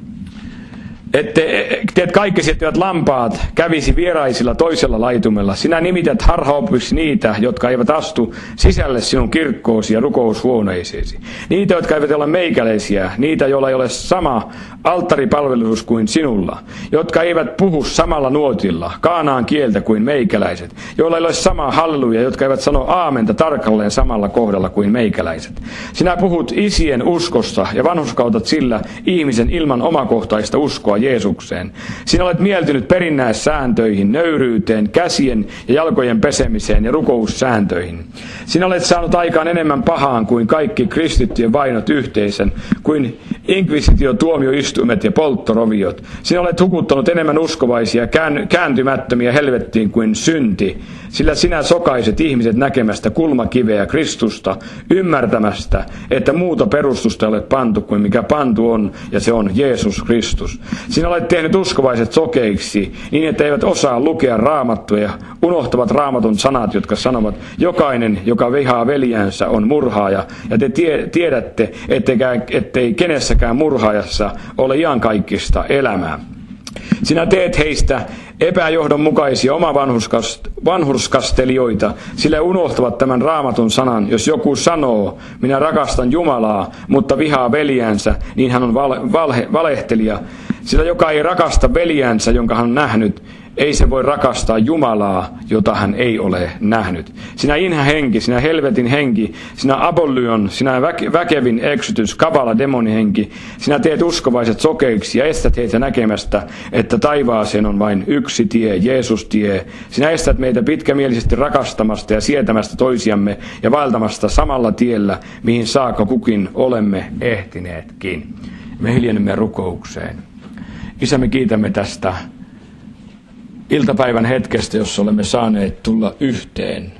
etteivät lampaat kävisi vieraisilla toisella laitumella. Sinä nimität harhaopiksi niitä, jotka eivät astu sisälle sinun kirkkoosi ja rukoushuoneisiisi. Niitä, jotka eivät ole meikäläisiä, niitä, joilla ei ole sama alttaripalvelus kuin sinulla, jotka eivät puhu samalla nuotilla, kaanaan kieltä kuin meikäläiset, joilla ei ole sama halleluja, jotka eivät sano aamenta tarkalleen samalla kohdalla kuin meikäläiset. Sinä puhut isien uskosta ja vanhurskautat sillä ihmisen ilman omakohtaista uskoa Jeesukseen. Sinä olet mieltynyt perinnäissääntöihin, nöyryyteen, käsien ja jalkojen pesemiseen ja rukoussääntöihin. Sinä olet saanut aikaan enemmän pahaan kuin kaikki kristittyjen vainot yhteisen, kuin inkvisitiotuomioistuimet ja polttoroviot. Sinä olet hukuttanut enemmän uskovaisia kääntymättömiä helvettiin kuin synti, sillä sinä sokaiset ihmiset näkemästä kulmakiveä Kristusta, ymmärtämästä, että muuta perustusta ei ole pantu kuin mikä pantu on, ja se on Jeesus Kristus. Sinä olet tehnyt uskovaiset sokeiksi, niin että eivät osaa lukea Raamattua ja unohtavat Raamatun sanat, jotka sanovat, jokainen, joka vihaa veljänsä, on murhaaja, ja te tiedätte, ettei kenessäkään murhaajassa ole iankaikkista elämää. Sinä teet heistä epäjohdonmukaisia vanhurskastelijoita, sillä unohtavat tämän Raamatun sanan. Jos joku sanoo, minä rakastan Jumalaa, mutta vihaa veljäänsä, niin hän on valehtelija. Sillä joka ei rakasta veljäänsä, jonka hän on nähnyt, ei se voi rakastaa Jumalaa, jota hän ei ole nähnyt. Sinä inhahenki, sinä helvetin henki, sinä apollyon, sinä väkevin eksytys, kavala demonihenki, sinä teet uskovaiset sokeiksi ja estät heitä näkemästä, että taivaaseen on vain yksi tie, Jeesus tie. Sinä estät meitä pitkämielisesti rakastamasta ja sietämästä toisiamme ja vaeltamasta samalla tiellä, mihin saakka kukin olemme ehtineetkin. Me hiljennymme rukoukseen. Isä, me kiitämme tästä iltapäivän hetkestä, jossa olemme saaneet tulla yhteen.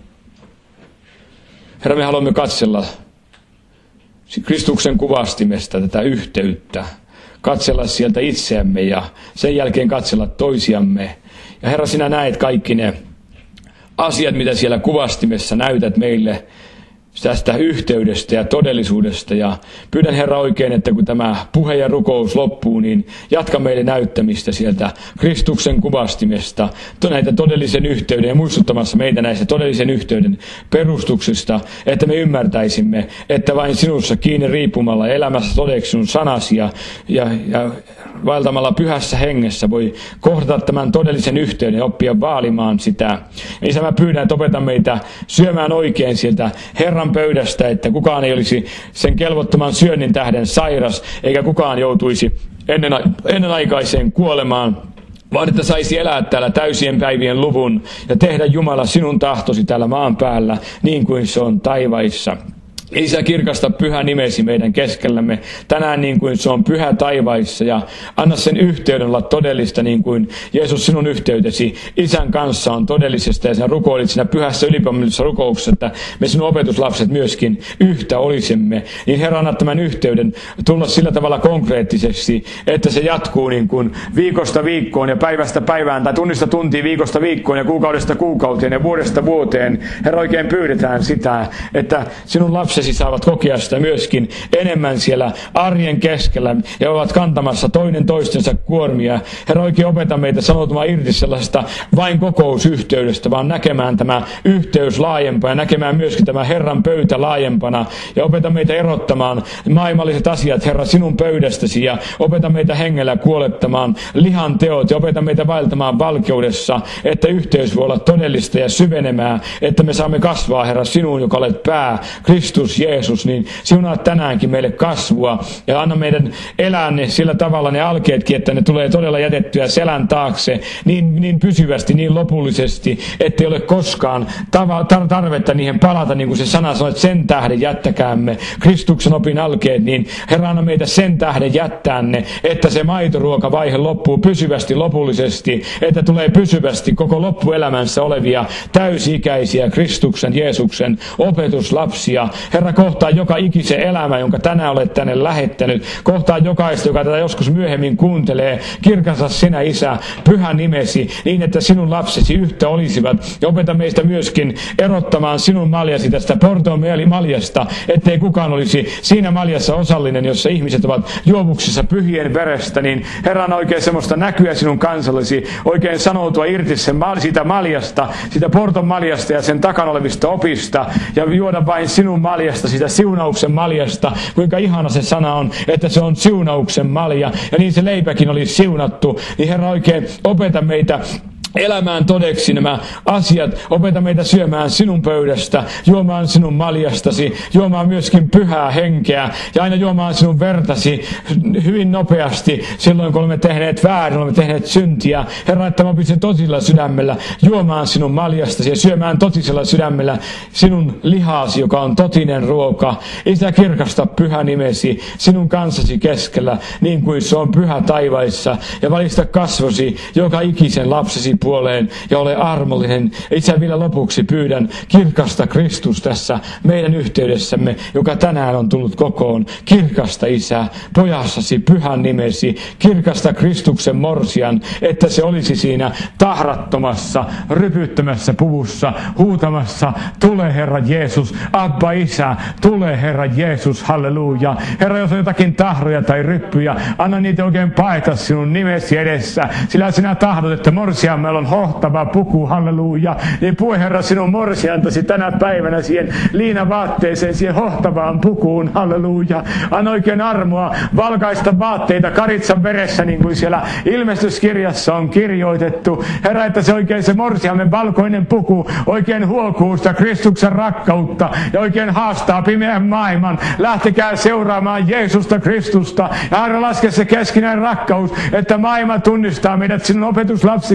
Herra, me haluamme katsella Kristuksen kuvastimesta tätä yhteyttä, katsella sieltä itseämme ja sen jälkeen katsella toisiamme. Ja Herra, sinä näet kaikki ne asiat, mitä siellä kuvastimessa näytät meille tästä yhteydestä ja todellisuudesta. Ja pyydän Herra oikein, että kun tämä puhe ja rukous loppuu, niin jatka meille näyttämistä sieltä Kristuksen kuvastimesta, näitä todellisen yhteyden ja muistuttamassa meitä näistä todellisen yhteyden perustuksista, että me ymmärtäisimme, että vain sinussa kiinni riippumalla elämässä todeksi sun sanasi ja vaeltamalla pyhässä hengessä voi kohdata tämän todellisen yhteyden ja oppia vaalimaan sitä. Isä, mä pyydän, että opeta meitä syömään oikein sieltä Herran pöydästä, että kukaan ei olisi sen kelvottoman syönnin tähden sairas, eikä kukaan joutuisi ennenaikaiseen kuolemaan, vaan että saisi elää täällä täysien päivien luvun ja tehdä Jumala sinun tahtosi täällä maan päällä, niin kuin se on taivaissa. Isä, kirkasta pyhä nimesi meidän keskellämme tänään niin kuin se on pyhä taivaissa, ja anna sen yhteyden olla todellista niin kuin Jeesus sinun yhteytesi Isän kanssa on todellisesta, ja sinä rukoilit siinä pyhässä ylipommellisessa rukouksessa, että me sinun opetuslapset myöskin yhtä olisimme. Niin Herra, anna tämän yhteyden tulla sillä tavalla konkreettisesti, että se jatkuu niin kuin viikosta viikkoon ja päivästä päivään tai tunnista tuntiin, viikosta viikkoon ja kuukaudesta kuukauteen ja vuodesta vuoteen. Herra, oikein pyydetään sitä, että sinun lapsesi saavat kokea sitä myöskin enemmän siellä arjen keskellä ja ovat kantamassa toinen toistensa kuormia. Herra, oikein opeta meitä sanoutumaan irti sellaisesta vain kokousyhteydestä, vaan näkemään tämä yhteys laajempaa ja näkemään myöskin tämä Herran pöytä laajempana. Ja opeta meitä erottamaan maailmalliset asiat, Herra, sinun pöydästäsi, ja opeta meitä hengellä kuolettamaan lihan teot ja opeta meitä vaeltamaan valkeudessa, että yhteys voi olla todellista ja syvenemää, että me saamme kasvaa, Herra, sinuun, joka olet pää, Kristus Jeesus, niin siunaa tänäänkin meille kasvua ja anna meidän elää ne sillä tavalla ne alkeetkin, että ne tulee todella jätettyä selän taakse niin pysyvästi, niin lopullisesti, ettei ole koskaan tarvetta niihin palata, niin kuin se sana sanoo, että sen tähden jättäkäämme Kristuksen opin alkeet, niin Herra, anna meitä sen tähden jättää ne, että se maitoruokavaihe loppuu pysyvästi, lopullisesti, että tulee pysyvästi koko loppuelämänsä olevia täysi-ikäisiä Kristuksen, Jeesuksen opetuslapsia. Herra, kohtaa joka ikisen elämä, jonka tänään olet tänne lähettänyt. Kohtaa jokaista, joka tätä joskus myöhemmin kuuntelee. Kirkasta sinä, Isä, pyhä nimesi, niin että sinun lapsesi yhtä olisivat. Ja opeta meistä myöskin erottamaan sinun maljasi tästä portomaljasta, ettei kukaan olisi siinä maljassa osallinen, jossa ihmiset ovat juovuksissa pyhien verestä. Niin Herra, on oikein semmoista näkyä sinun kansallesi, oikein sanoutua irti siitä maljasta, siitä portomaljasta ja sen takana olevista opista, ja juoda vain sinun maljasta, sitä siunauksen maljasta, kuinka ihana se sana on, että se on siunauksen malja, ja niin se leipäkin oli siunattu. Niin Herra, oikein opeta meitä elämään todeksi nämä asiat, opeta meitä syömään sinun pöydästä, juomaan sinun maljastasi, juomaan myöskin pyhää henkeä ja aina juomaan sinun vertasi hyvin nopeasti silloin, kun olemme tehneet väärin, olemme tehneet syntiä. Herra, että mä opin tosilla sydämellä juomaan sinun maljastasi ja syömään totisella sydämellä sinun lihaasi, joka on totinen ruoka. Isä, kirkasta pyhä nimesi sinun kanssasi keskellä, niin kuin se on pyhä taivaissa, ja valista kasvosi joka ikisen lapsesi puoleen ja ole armollinen. Isä, vielä lopuksi pyydän, kirkasta Kristus tässä meidän yhteydessämme, joka tänään on tullut kokoon. Kirkasta, Isä, pojassasi pyhän nimesi, kirkasta Kristuksen morsian, että se olisi siinä tahrattomassa, rypyttämässä puvussa, huutamassa, tule Herra Jeesus, Abba Isä, tule Herra Jeesus, halleluja. Herra, jos on jotakin tahroja tai ryppyjä, anna niitä oikein paeta sinun nimesi edessä, sillä sinä tahdot, että morsiamme on hohtava puku, halleluja. Niin puhe, Herra, sinun morsiantasi tänä päivänä siihen liinavaatteeseen, siihen hohtavaan pukuun, halleluja. Anna oikein armoa valkaista vaatteita karitsan veressä, niin kuin siellä ilmestyskirjassa on kirjoitettu. Herra, että se oikein se morsiamme valkoinen puku oikein huokuu sitä Kristuksen rakkautta ja oikein haastaa pimeän maailman. Lähtekää seuraamaan Jeesusta Kristusta. Ja Herra, laske se keskinäinen rakkaus, että maailma tunnistaa meidät sinun opetuslapsiksesi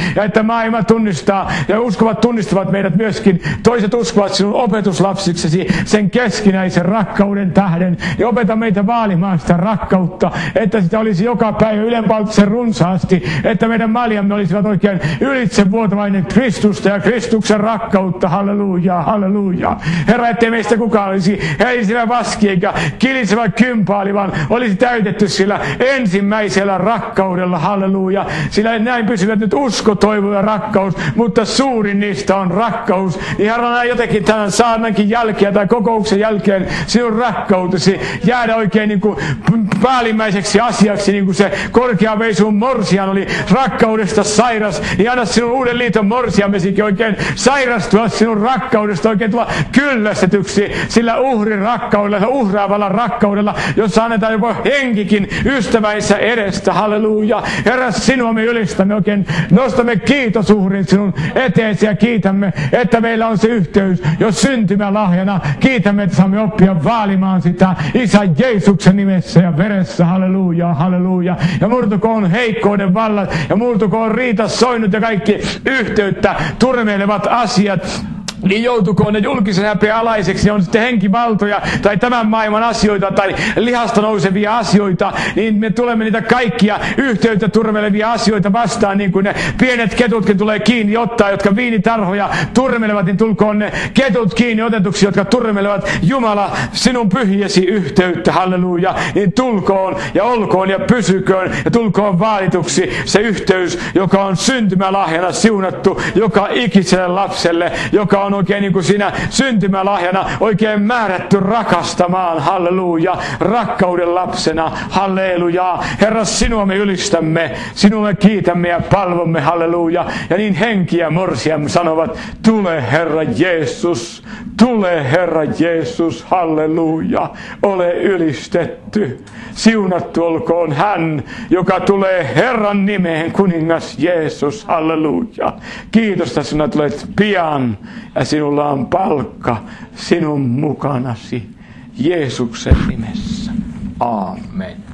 ja että maailma tunnistaa ja uskovat tunnistavat meidät myöskin. Toiset uskovat sinun opetuslapsiksesi sen keskinäisen rakkauden tähden. Ja opeta meitä vaalimaan sitä rakkautta, että sitä olisi joka päivä ylenpalttisen runsaasti, että meidän maljamme olisivat oikein ylitsevuotavainen Kristusta ja Kristuksen rakkautta. Halleluja, halleluja. Herra, ettei meistä kukaan olisi heisevä vaski eikä kilisevä kympaali, vaan olisi täytetty sillä ensimmäisellä rakkaudella. Halleluja. Sillä näin pysyvät nyt usko, toivo ja rakkaus, mutta suurin niistä on rakkaus. Niin Herra, näin jotenkin tämän saarnankin jälkeen tai kokouksen jälkeen sinun rakkautesi jäädä oikein niin kuin päällimmäiseksi asiaksi, niin kuin se korkeaveisun morsian oli rakkaudesta sairas, niin anna sinun uuden liiton morsiamesikin oikein sairastua sinun rakkaudesta, oikein tulla kyllästetyksi sillä uhrin rakkaudella, uhraavalla rakkaudella, jossa annetaan jopa henkikin ystävänsä edestä. Halleluja. Herra, sinua me ylistämme oikein, nostamme kiitosuhrin sinun eteesi ja kiitämme, että meillä on se yhteys jo syntymälahjana. Kiitämme, että saamme oppia vaalimaan sitä Isän Jeesuksen nimessä ja veressä. Halleluja, halleluja. Ja murtukoon heikkouden vallat ja murtukoon riita soinut ja kaikki yhteyttä turmeilevat asiat. Niin joutukoon ne julkisen häpeän alaiseksi, on sitten henkivaltoja tai tämän maailman asioita tai lihasta nousevia asioita, niin me tulemme niitä kaikkia yhteyttä turmelevia asioita vastaan, niin kuin ne pienet ketutkin tulee kiinni ottaa, jotka viinitarhoja turmelevat, niin tulkoon ne ketut kiinni otetuksi, jotka turmelevat Jumala sinun pyhiesi yhteyttä, halleluja, niin tulkoon ja olkoon ja pysyköön ja tulkoon vaalituksi se yhteys, joka on syntymälahjana siunattu joka ikiselle lapselle, joka on oikein niin kuin siinä syntymälahjana oikein määrätty rakastamaan, halleluja, rakkauden lapsena, halleluja. Herra, sinua me ylistämme, sinua me kiitämme ja palvomme, halleluja. Ja niin henki ja morsiam sanovat, tule Herra Jeesus, tule Herra Jeesus, halleluja, ole ylistetty. Siunattu olkoon hän, joka tulee Herran nimeen, kuningas Jeesus, halleluja. Kiitos, että sinä tulet pian ja sinulla on palkka sinun mukanasi Jeesuksen nimessä. Aamen.